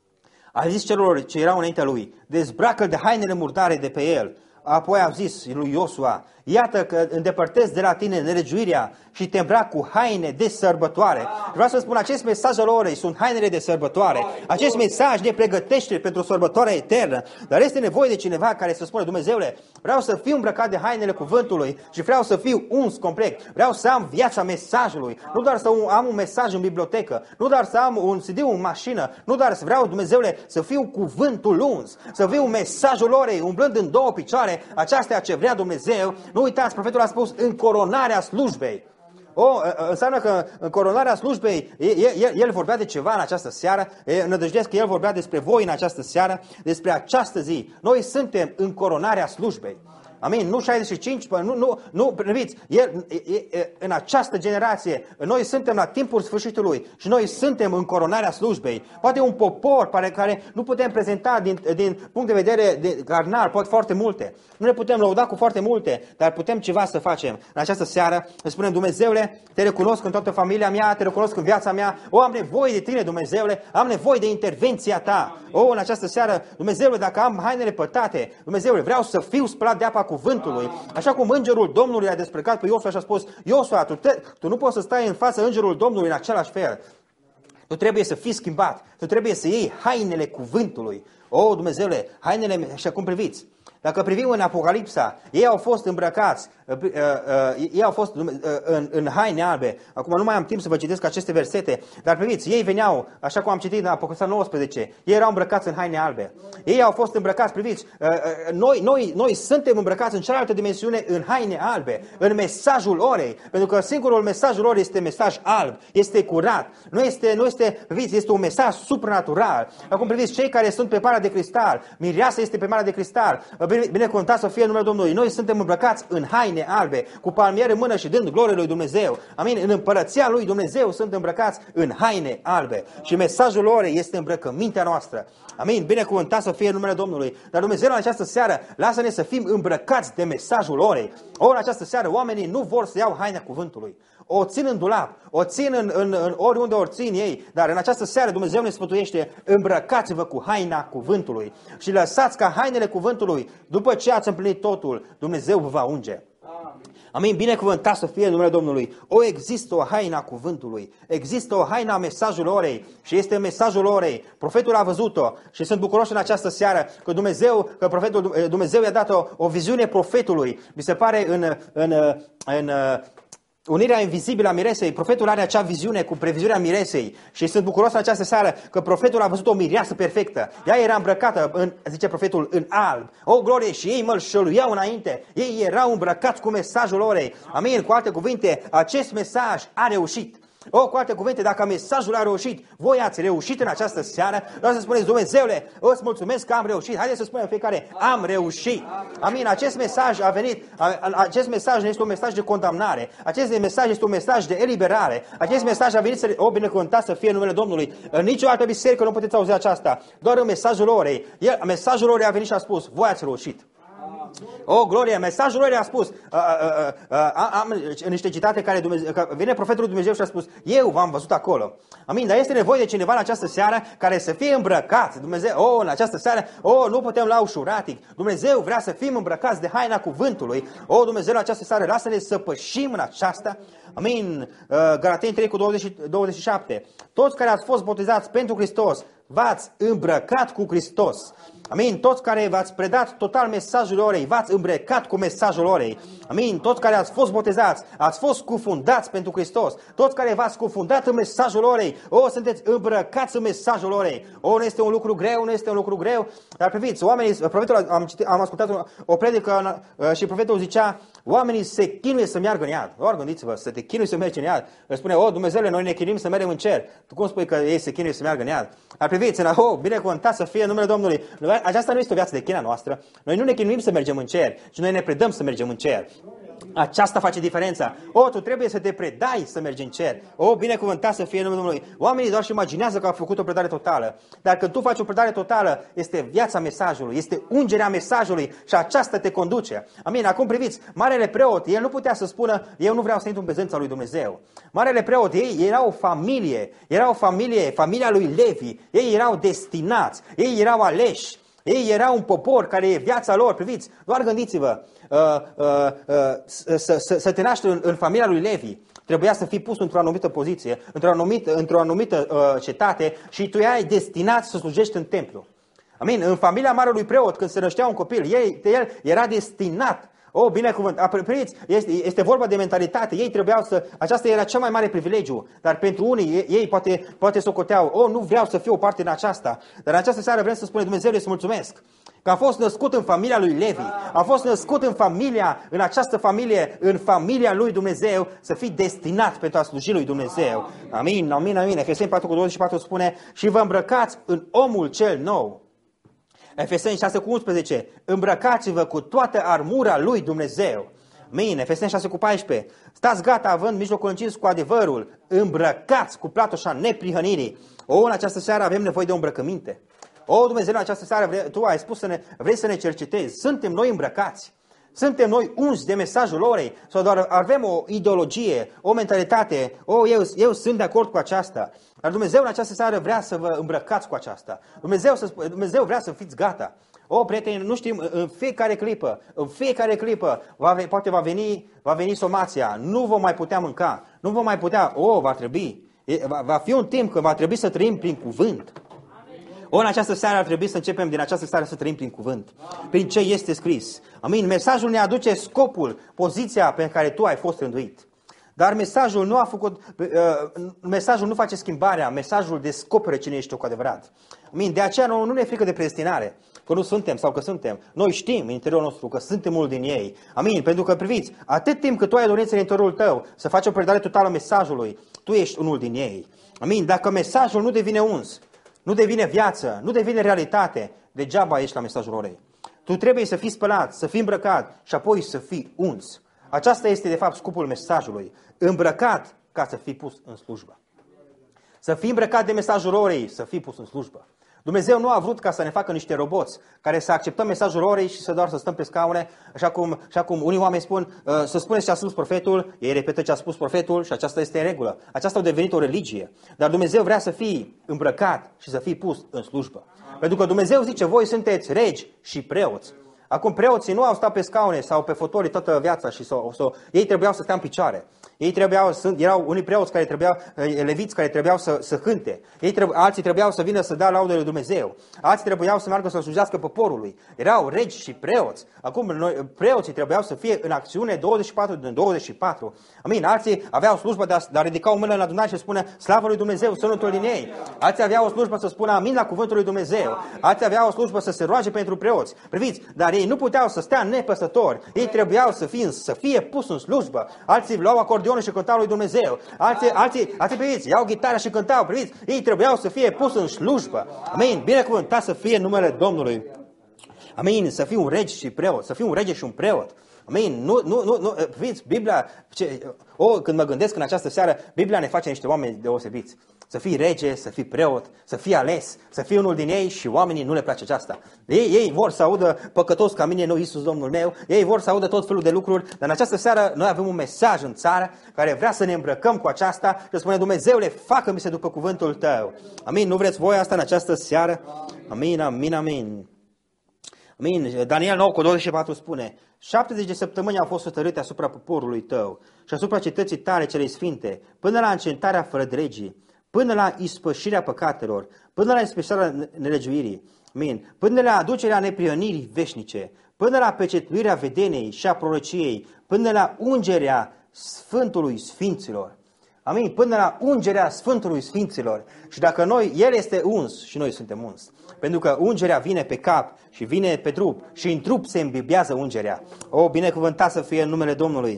a zis celor ce erau înaintea lui, dezbracă-l de hainele murdare de pe el. Apoi a zis lui Iosua, iată că îndepărtez de la tine nelegiuirea și te îmbrac cu haine de sărbătoare. Vreau să spun, acest mesaj al orei sunt hainele de sărbătoare. Acest mesaj ne pregătește pentru sărbătoarea eternă. Dar este nevoie de cineva care să spună, Dumnezeule, vreau să fiu îmbrăcat de hainele cuvântului și vreau să fiu uns complet. Vreau să am viața mesajului. Nu doar să am un mesaj în bibliotecă, nu doar să am un CD în mașină, nu doar să vreau, Dumnezeule, să fiu cuvântul uns, să fiu mesajul orei, umblând în două picioare. Aceasta e ce vrea Dumnezeu. Nu uitați, profetul a spus, în coronarea slujbei. Înseamnă că în coronarea slujbei, el vorbea de ceva în această seară, nădăjduiesc că el vorbea despre voi în această seară, despre această zi. Noi suntem în coronarea slujbei. Amin, nu 65, nu, priviți, în această generație, noi suntem la timpul sfârșitului și noi suntem în coronarea slujbei. Poate un popor care nu putem prezenta din punct de vedere carnal, poate foarte multe. Nu ne putem lăuda cu foarte multe, dar putem ceva să facem. În această seară îți spunem, Dumnezeule, te recunosc în toată familia mea, te recunosc în viața mea, am nevoie de tine, Dumnezeule, am nevoie de intervenția ta. În această seară, Dumnezeule, dacă am hainele pătate, Dumnezeule, vreau să fiu spălat de apa cuvântului. Așa cum îngerul Domnului a desprăcat pe Iosua și a spus, Iosua, tu nu poți să stai în fața îngerului Domnului în același fel. Tu trebuie să fii schimbat, tu trebuie să iei hainele cuvântului. Dumnezeule, hainele, și acum priviți, dacă privim în Apocalipsa, ei au fost îmbrăcați, ei au fost în haine albe. Acum nu mai am timp să vă citesc aceste versete, dar priviți, ei veneau, așa cum am citit în Apocalipsa 19, ei erau îmbrăcați în haine albe. Ei au fost îmbrăcați, priviți, noi suntem îmbrăcați în cealaltă dimensiune în haine albe, în mesajul orei, pentru că singurul mesajul orei este mesaj alb, este curat, nu este, priviți, este un mesaj supranatural. Acum priviți, cei care sunt pe para de cristal, mireasa este pe para de cristal, binecuvântat să fie numele Domnului. Noi suntem îmbrăcați în haine albe, cu palmiere în mână și dând glorie lui Dumnezeu. Amin. În împărăția lui Dumnezeu sunt îmbrăcați în haine albe. Și mesajul orei este îmbrăcămintea noastră. Amin. Binecuvântat să fie numele Domnului. Dar Dumnezeu în această seară lasă-ne să fim îmbrăcați de mesajul orei. În această seară oamenii nu vor să iau haina cuvântului. O țin în dulap, o țin în oriunde o țin ei, dar în această seară Dumnezeu ne sfătuiește, îmbrăcați-vă cu haina cuvântului și lăsați ca hainele cuvântului, după ce ați împlinit totul, Dumnezeu vă va unge. Amin, binecuvântat să fie numele Domnului. Există o haină a cuvântului, există o haină a mesajului orei și este mesajul orei. Profetul a văzut-o și sunt bucuros în această seară că Dumnezeu i-a dat o viziune profetului. Mi se pare în Unirea invizibilă a miresei, profetul are acea viziune cu previziunea miresei și sunt bucuros în această seară că profetul a văzut o mireasă perfectă. Ea era îmbrăcată, zice profetul, în alb. Glorie, și ei mălșăluiau înainte. Ei erau îmbrăcați cu mesajul orei. Amin, cu alte cuvinte, acest mesaj a reușit. Cu alte cuvinte, dacă mesajul a reușit, voi ați reușit în această seară, vreau să spuneți, Dumnezeule, îți mulțumesc că am reușit. Haideți să spunem fiecare, am reușit. Amin. Acest mesaj a venit, acest mesaj nu este un mesaj de condamnare. Acest mesaj este un mesaj de eliberare. Acest mesaj a venit să, binecuvântat să fie în numele Domnului. În nicio altă biserică nu puteți auzi aceasta. Doar în mesajul orei. Mesajul orei a venit și a spus, voi ați reușit. Glorie, mesajul lor a spus, am niște citate care vine profetul lui Dumnezeu și a spus, eu v-am văzut acolo. Amin, dar este nevoie de cineva în această seară care să fie îmbrăcat. Dumnezeu, în această seară, nu putem lua ușuratic. Dumnezeu vrea să fim îmbrăcați de haina cuvântului. Dumnezeu, în această seară, lasă-ne să pășim în aceasta. Amin, Galateni 3 cu 27. Toți care ați fost botezați pentru Hristos, v-ați îmbrăcat cu Hristos. Amin, toți care v-ați predat total mesajul orei, v-ați îmbrăcat cu mesajul orei. Amin, toți care ați fost botezați, ați fost cufundați pentru Hristos. Toți care v-ați cufundat în mesajul orei, sunteți îmbrăcați în mesajul orei. Nu este un lucru greu, nu este un lucru greu. Dar priviți, am ascultat o predică și profetul zicea, oamenii se chinuie să meargă în iad. Doar gândiți-vă, să te chinui să mergi în iad. Îl spune, Dumnezeule, noi ne chinuim să mergem în cer. Tu cum spui că ei se chinuie să meargă în iad? Dar priviți, binecuvântat să fie în numele Domnului. Aceasta nu este o viață de china noastră. Noi nu ne chinuim să mergem în cer, ci noi ne predăm să mergem în cer. Aceasta face diferența. Tu trebuie să te predai să mergi în cer. Binecuvântat să fie numele Domnului. Oamenii doar și imaginează că au făcut o predare totală. Dar când tu faci o predare totală, este viața mesajului, este ungerea mesajului și aceasta te conduce. Amin. Acum priviți, marele preot, el nu putea să spună, eu nu vreau să intru în prezența lui Dumnezeu. Marele preot, ei erau o familie, familia lui Levi. Ei erau destinați, ei erau aleși. Ei erau un popor care e viața lor, priviți, doar gândiți-vă, să te naști în familia lui Levi, trebuia să fii pus într-o anumită poziție, într-o anumită cetate și tu erai destinat să slujești în templu. Amin, în familia marelui preot, când se năștea un copil, el era destinat. Binecuvânt. Este vorba de mentalitate. Ei trebuiau aceasta era cel mai mare privilegiu. Dar pentru unii, ei poate socoteau, nu vreau să fiu o parte în aceasta. Dar în această seară vrem să spunem, Dumnezeule, să mulțumesc. Că am fost născut în familia lui Levi. Am fost născut în această familie, în familia lui Dumnezeu, să fii destinat pentru a sluji lui Dumnezeu. Amin, amin, amin. Efeseni 4 cu 24 spune, și vă îmbrăcați în omul cel nou. Efeseni 6 cu 11, îmbrăcați-vă cu toată armura lui Dumnezeu. Amin. Efeseni 6 cu 14, stați gata având mijlocul încins cu adevărul, îmbrăcați cu platoșa neprihănirii. În această seară avem nevoie de o îmbrăcăminte. Dumnezeu, în această seară tu ai spus vrei să ne cercetezi. Suntem noi îmbrăcați? Suntem noi unși de mesajul orei? Sau doar avem o ideologie, o mentalitate? Eu sunt de acord cu aceasta. Dar Dumnezeu în această seară vrea să vă îmbrăcați cu aceasta. Dumnezeu vrea să fiți gata. Prieteni, nu știm, în fiecare clipă poate va veni somația. Nu vom mai putea mânca. Nu vom mai putea, va trebui. Va fi un timp când va trebui să trăim prin cuvânt. În această seară ar trebui să începem din această seară să trăim prin cuvânt, prin ce este scris. Amin. Mesajul ne aduce scopul, poziția pe care tu ai fost rânduit. Dar mesajul nu face schimbarea, mesajul descoperă cine ești tu cu adevărat. Amin. De aceea nu ne e frică de predestinare, că nu suntem sau că suntem. Noi știm în interiorul nostru că suntem unul din ei. Amin. Pentru că priviți, atât timp cât tu ai dorință în interiorul tău să faci o predare totală mesajului, tu ești unul din ei. Amin. Dacă mesajul nu devine uns, nu devine viață, nu devine realitate, degeaba ești la mesajul orei. Tu trebuie să fii spălat, să fii îmbrăcat și apoi să fii uns. Aceasta este de fapt scopul mesajului. Îmbrăcat ca să fii pus în slujbă. Să fii îmbrăcat de mesajul orei, să fii pus în slujbă. Dumnezeu nu a vrut ca să ne facă niște roboți care să acceptăm mesajul orei și să doar să stăm pe scaune, așa cum unii oameni spun, să spuneți ce a spus profetul, ei repetă ce a spus profetul și aceasta este în regulă. Aceasta a devenit o religie. Dar Dumnezeu vrea să fii îmbrăcat și să fii pus în slujbă. Pentru că Dumnezeu zice, voi sunteți regi și preoți. Acum preoții nu au stat pe scaune sau pe fotolii toată viața și ei trebuiau să stea în picioare. Erau unii preoți care trebuiau, leviți care trebuiau să cânte. Alții trebuiau să vină să dea laudă lui Dumnezeu. Alții trebuiau să meargă să slujească poporului. Erau regi și preoți. Acum preoții trebuiau să fie în acțiune 24 din 24. Amin. Alții aveau slujba de a ridica o mână în adunare și spune slavă lui Dumnezeu, sănătul din ei. Alții aveau o slujbă să spună amin la cuvântul lui Dumnezeu. Alții aveau o slujbă să se roage pentru preoți. Priviți, dar ei nu puteau să stea nepăsători. Ei trebuiau să fie pus în slujbă. Alții luau acordeonul și cântau lui Dumnezeu. Alții priviți, iau gitara și cântau, priviți. Ei trebuiau să fie pus în slujbă. Amin. Binecuvântat să fie numele Domnului. Amin. Să fii un rege și preot. Să fii un rege și un preot. Amin. Nu, priviți, Biblia, când mă gândesc în această seară, Biblia ne face niște oameni deosebiți. Să fii rege, să fii preot, să fii ales, să fii unul din ei și oamenii nu le place aceasta. Ei vor să audă păcătos ca mine, nu Iisus Domnul meu, ei vor să audă tot felul de lucruri, dar în această seară noi avem un mesaj în țară care vrea să ne îmbrăcăm cu aceasta și spune: Dumnezeule, facă-mi se după cuvântul tău. Amin, nu vreți voi asta în această seară? Amin, amin, amin. Amin. Daniel 9:24 spune: 70 de săptămâni au fost hotărâte asupra poporului tău și asupra cetății tale celei sfinte, până la încetarea fără de legii, până la ispășirea păcatelor, până la ispășirea nelegiuirii, amin, până la aducerea neprionirii veșnice, până la pecetuirea vedenei și a prorociei, până la ungerea Sfântului Sfinților. Amin, până la ungerea Sfântului Sfinților. Și dacă El este uns și noi suntem uns. Pentru că ungerea vine pe cap și vine pe trup și în trup se îmbibează ungerea. O, binecuvântat să fie în numele Domnului.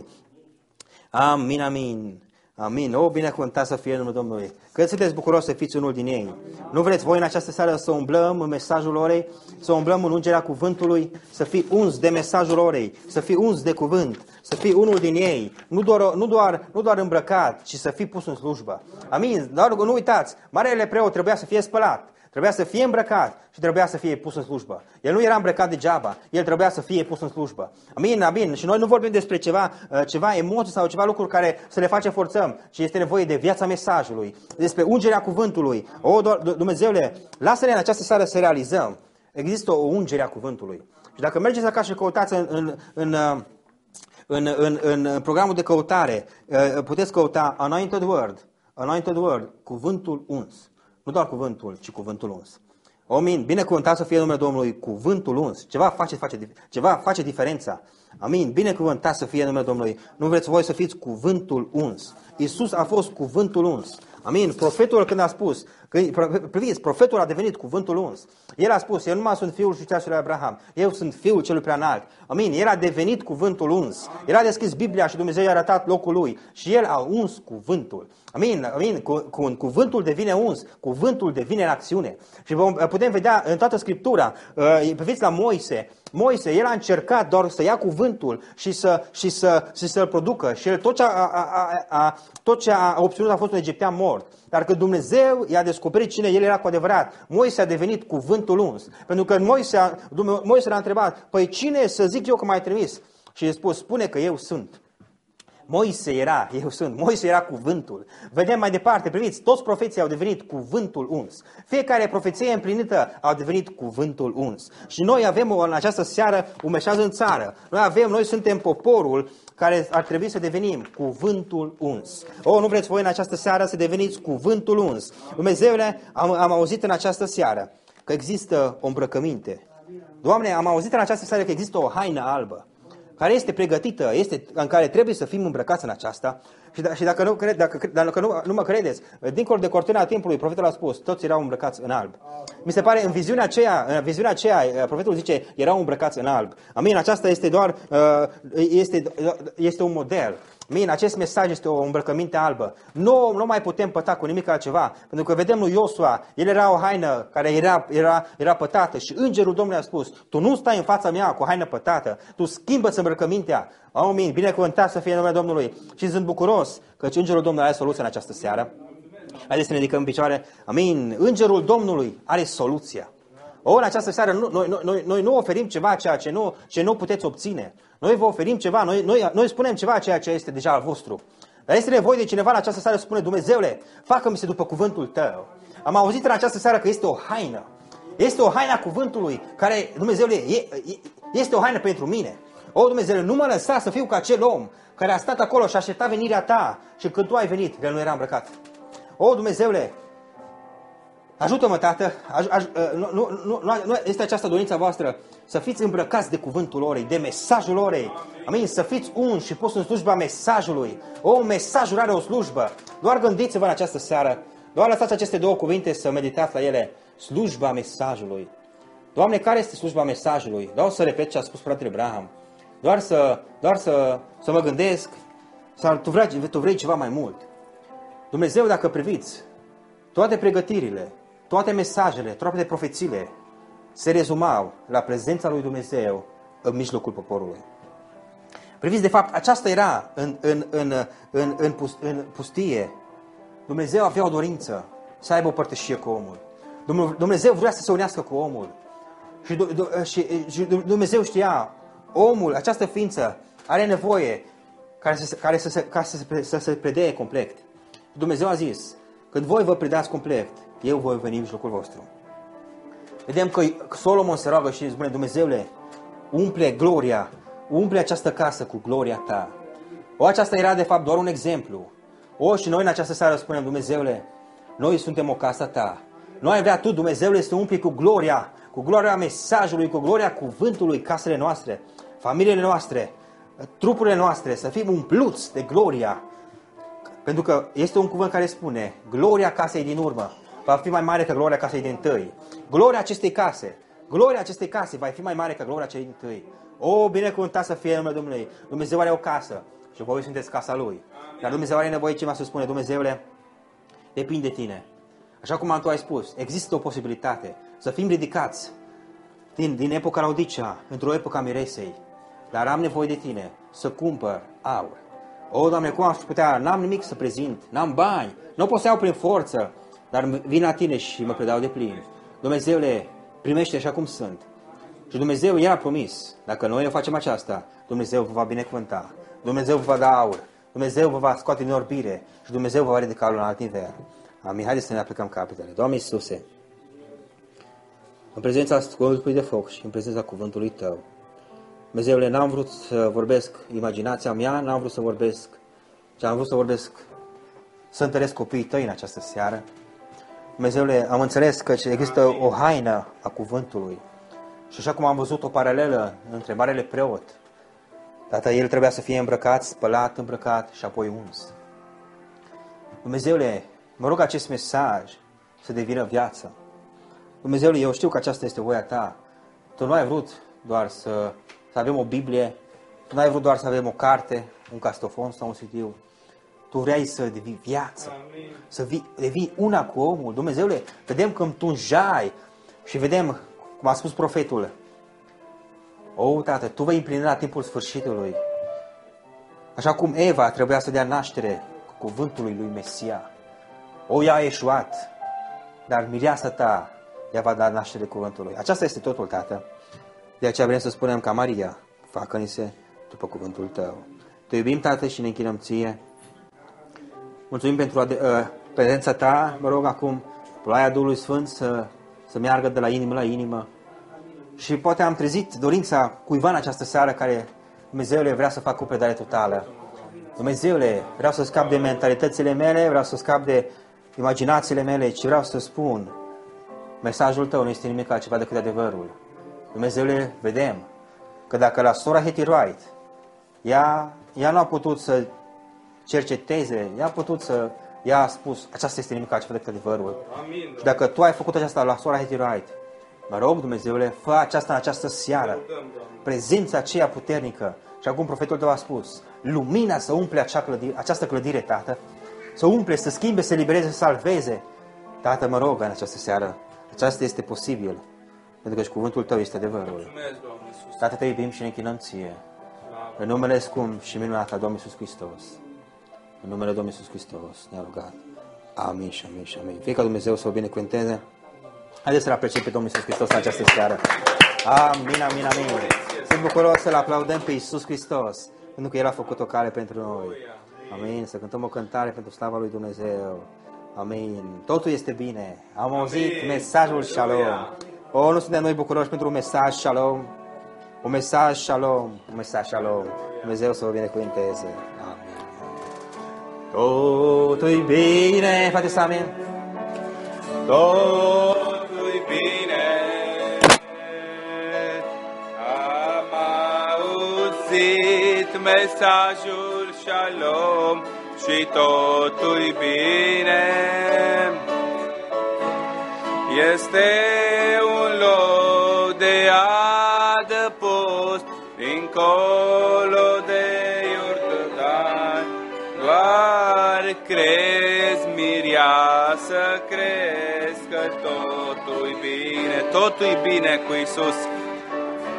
Amin, amin. Amin. O, binecuvântat să fie numele Domnului. Că sunteți bucuroși să fiți unul din ei. Nu vreți voi în această seară să umblăm în mesajul orei, să umblăm în ungerea cuvântului, să fii uns de mesajul orei, să fii uns de cuvânt, să fii unul din ei, nu doar îmbrăcat, ci să fii pus în slujbă. Amin. Dar nu uitați, marele preot trebuia să fie spălat. Trebuia să fie îmbrăcat și trebuia să fie pus în slujbă. El nu era îmbrăcat degeaba, el trebuia să fie pus în slujbă. Amin, amin. Și noi nu vorbim despre ceva emoții sau ceva lucruri care să le facem forțăm, ci este nevoie de viața mesajului, despre ungerea cuvântului. O, Dumnezeule, lasă-ne în această seară să realizăm. Există o ungere a cuvântului. Și dacă mergeți acasă și căutați în programul de căutare, puteți căuta Anointed Word, cuvântul uns. Nu doar cuvântul, ci cuvântul uns. Amin. Binecuvântat să fie numele Domnului, cuvântul uns. Ceva face diferența. Amin. Binecuvântat să fie numele Domnului. Nu vreți voi să fiți cuvântul uns. Iisus a fost cuvântul uns. Amin. Profetul când a spus, priviți, profetul a devenit cuvântul uns. El a spus: eu nu mai sunt fiul județului lui Abraham, eu sunt fiul celui preanalt. Amin. El a devenit cuvântul uns. El a deschis Biblia și Dumnezeu i-a arătat locul lui și el a uns cuvântul. Amin. Amin. Cuvântul devine uns, cuvântul devine în acțiune. Și putem vedea în toată Scriptura, priviți la Moise. Moise, el a încercat doar să ia cuvântul și să-l producă. Și el tot ce a obținut a fost un egiptean mort. Dar când Dumnezeu i-a descoperit cine el era cu adevărat, Moise a devenit cuvântul uns. Pentru că Moise l-a întrebat: păi cine să zic eu că m-ai trimis? Și a spus: spune că eu sunt. Moise era cuvântul. Vedem mai departe, priviți, toți profeții au devenit cuvântul uns. Fiecare profeție împlinită a devenit cuvântul uns. Și noi avem în această seară un mesaj în țară. Noi suntem poporul care ar trebui să devenim cuvântul uns. Nu vreți voi în această seară să deveniți cuvântul uns? Dumnezeule, am auzit în această seară că există o îmbrăcăminte. Doamne, am auzit în această seară că există o haină albă care este pregătită, în care trebuie să fim îmbrăcați în aceasta. Și dacă nu mă credeți, dincolo de cortina timpului, profetul a spus: toți erau îmbrăcați în alb. Mi se pare, în viziunea aceea, profetul zice: erau îmbrăcați în alb. Amin, aceasta este este un model. Amin, acest mesaj este o îmbrăcăminte albă. Nu mai putem păta cu nimic altceva, pentru că vedem lui Iosua, el era o haină care era pătată și îngerul Domnului a spus: tu nu stai în fața mea cu haină pătată, tu schimbă-ți îmbrăcămintea. Amin, binecuvântat să fie numele Domnului. Și sunt bucuros că îngerul Domnului are soluția în această seară. Haideți să ne ridicăm în picioare. Amin, îngerul Domnului are soluția. În această seară noi nu oferim ceva ce nu puteți obține. Noi vă oferim ceva, noi spunem ceva ceea ce este deja al vostru. Dar este nevoie de cineva în această seară să spune: Dumnezeule, facă-mi se după cuvântul tău. Am auzit în această seară că este o haină. Este o haină a cuvântului care, Dumnezeule, este o haină pentru mine. Dumnezeule, nu mă lăsa să fiu ca acel om care a stat acolo și aștepta venirea ta și când tu ai venit, el nu era îmbrăcat. Dumnezeule, ajută-mă, Tată, nu este această dorința voastră să fiți îmbrăcați de cuvântul orei, de mesajul orei. Amin, să fiți unși și pus în slujba mesajului. Mesajul are o slujbă. Doar gândiți-vă în această seară, doar lăsați aceste două cuvinte să meditați la ele. Slujba mesajului. Doamne, care este slujba mesajului? Vreau să repet ce a spus fratele Abraham. Doar să mă gândesc, sau tu vrei ceva mai mult. Dumnezeu, dacă priviți, toate pregătirile, toate mesajele, toate profețiile se rezumau la prezența lui Dumnezeu în mijlocul poporului. Priviți, de fapt, aceasta era în pustie. Dumnezeu avea o dorință să aibă o părtășie cu omul. Dumnezeu vrea să se unească cu omul. Și Dumnezeu știa, omul, această ființă, are nevoie să se predee complet. Dumnezeu a zis, când voi vă predați complet, eu voi veni în mijlocul vostru. Vedem că Solomon se roagă și spune, Dumnezeule, umple această casă cu gloria ta. Aceasta era de fapt doar un exemplu. Și noi în această seară spunem, Dumnezeule, noi suntem o casă ta. Noi vrea tu, Dumnezeule, să umpli cu gloria mesajului, cu gloria cuvântului casele noastre, familiile noastre, trupurile noastre, să fim umpluți de gloria. Pentru că este un cuvânt care spune, gloria casei din urmă va fi mai mare ca gloria casei din tâi. Gloria acestei case va fi mai mare ca gloria celei din tâi. Binecuvântat să fie numele Domnului. Dumnezeu are o casă și voi sunteți casa Lui. Dar Dumnezeu are nevoie ceva să spune, Dumnezeule, depinde de tine. Așa cum tu ai spus, există o posibilitate să fim ridicați din epoca Laodicea într-o epoca Miresei. Dar am nevoie de tine să cumpăr aur. Doamne, cum aș putea? N-am nimic să prezint, n-am bani, nu pot să iau prin forță, dar vin la tine și mă predau de plin. Dumnezeule, primește așa cum sunt. Și Dumnezeu i-a promis, dacă noi facem aceasta, Dumnezeu vă va binecuvânta, Dumnezeu vă va da aur, Dumnezeu vă va scoate din orbire și Dumnezeu vă va ridica la un alt nivel. Amin. Haideți să ne aplicăm capetele. Doamne Iisuse, în prezența Sfântului de foc și în prezența cuvântului Tău, Dumnezeule, n-am vrut să vorbesc imaginația mea, n-am vrut să vorbesc, ci am vrut să vorbesc, să întăresc copiii Tăi în această seară. Dumnezeule, am înțeles că există o haină a cuvântului și așa cum am văzut o paralelă între marele preot, Tată, el trebuia să fie îmbrăcat, spălat, îmbrăcat și apoi uns. Dumnezeule, mă rog acest mesaj să devină viață. Dumnezeule, eu știu că aceasta este voia Ta. Tu nu ai vrut doar să avem o Biblie, Tu nu ai vrut doar să avem o carte, un castofon sau un CD. Tu vrei să devii viață, să devii una cu omul. Dumnezeule, vedem cum Tu înjai și vedem, cum a spus profetul, Tată, Tu vei împlini la timpul sfârșitului. Așa cum Eva trebuia să dea naștere cu cuvântului lui Mesia. Ea a eșuat, dar mireasa Ta ea va da naștere cuvântului. Aceasta este totul, Tată. De aceea vrem să spunem ca Maria, facă-ni se după cuvântul Tău. Te iubim, Tată, și ne închinăm Ție. Mulțumim pentru prezența Ta. Mă rog acum, ploaia Duhului Sfânt să meargă de la inimă la inimă. Și poate am trezit dorința cuiva în această seară care, Dumnezeule, vrea să facă o predare totală. Dumnezeule, vreau să scap de mentalitățile mele, vreau să scap de imaginațiile mele, ci vreau să spun, mesajul Tău nu este nimic altceva decât adevărul. Dumnezeule, vedem că dacă la sora Hetty Wright, ea nu a putut să cerceteze, ea a spus, aceasta este nimic altceva decât adevărul. Amin. Și dacă Tu ai făcut aceasta la sora Hetty Wright, mă rog, Dumnezeule, fă aceasta în această seară, prezența aceea puternică. Și acum profetul Tău a spus, lumina să umple această clădire, Tată, să umple, să schimbe, să libereze, să salveze. Tată, mă rog, în această seară, aceasta este posibil, pentru că și cuvântul Tău este adevărul. Tată, Te iubim și ne închinăm Ție. În numele scump și minunat al Domnului Iisus Hristos. În numele Domnului Iisus Hristos ne-a rugat. Amin și amin și amin. Fie ca Dumnezeu să o binecuvânteze. Haideți să-L apreciem pe Domnul Iisus Hristos în această seară. Amin, amin, amin. Sunt bucuros să-L aplaudăm pe Iisus Hristos, pentru că El a făcut o cale pentru noi. Amin. Să cântăm o cântare pentru slava lui Dumnezeu. Amin. Totul este bine. Am auzit mesajul Shalom. Nu suntem noi bucuroși pentru un mesaj Shalom? Un mesaj Shalom. Un mesaj Shalom. Dumnezeu să vă binecuvânteze. Amin. Totul-i bine. Frate Samuel. Totul-i bine. Am auzit mesajul Shalom și totul-i bine. Este un loc Dar crezi, mireasă, crezi că totul-i bine cu Iisus.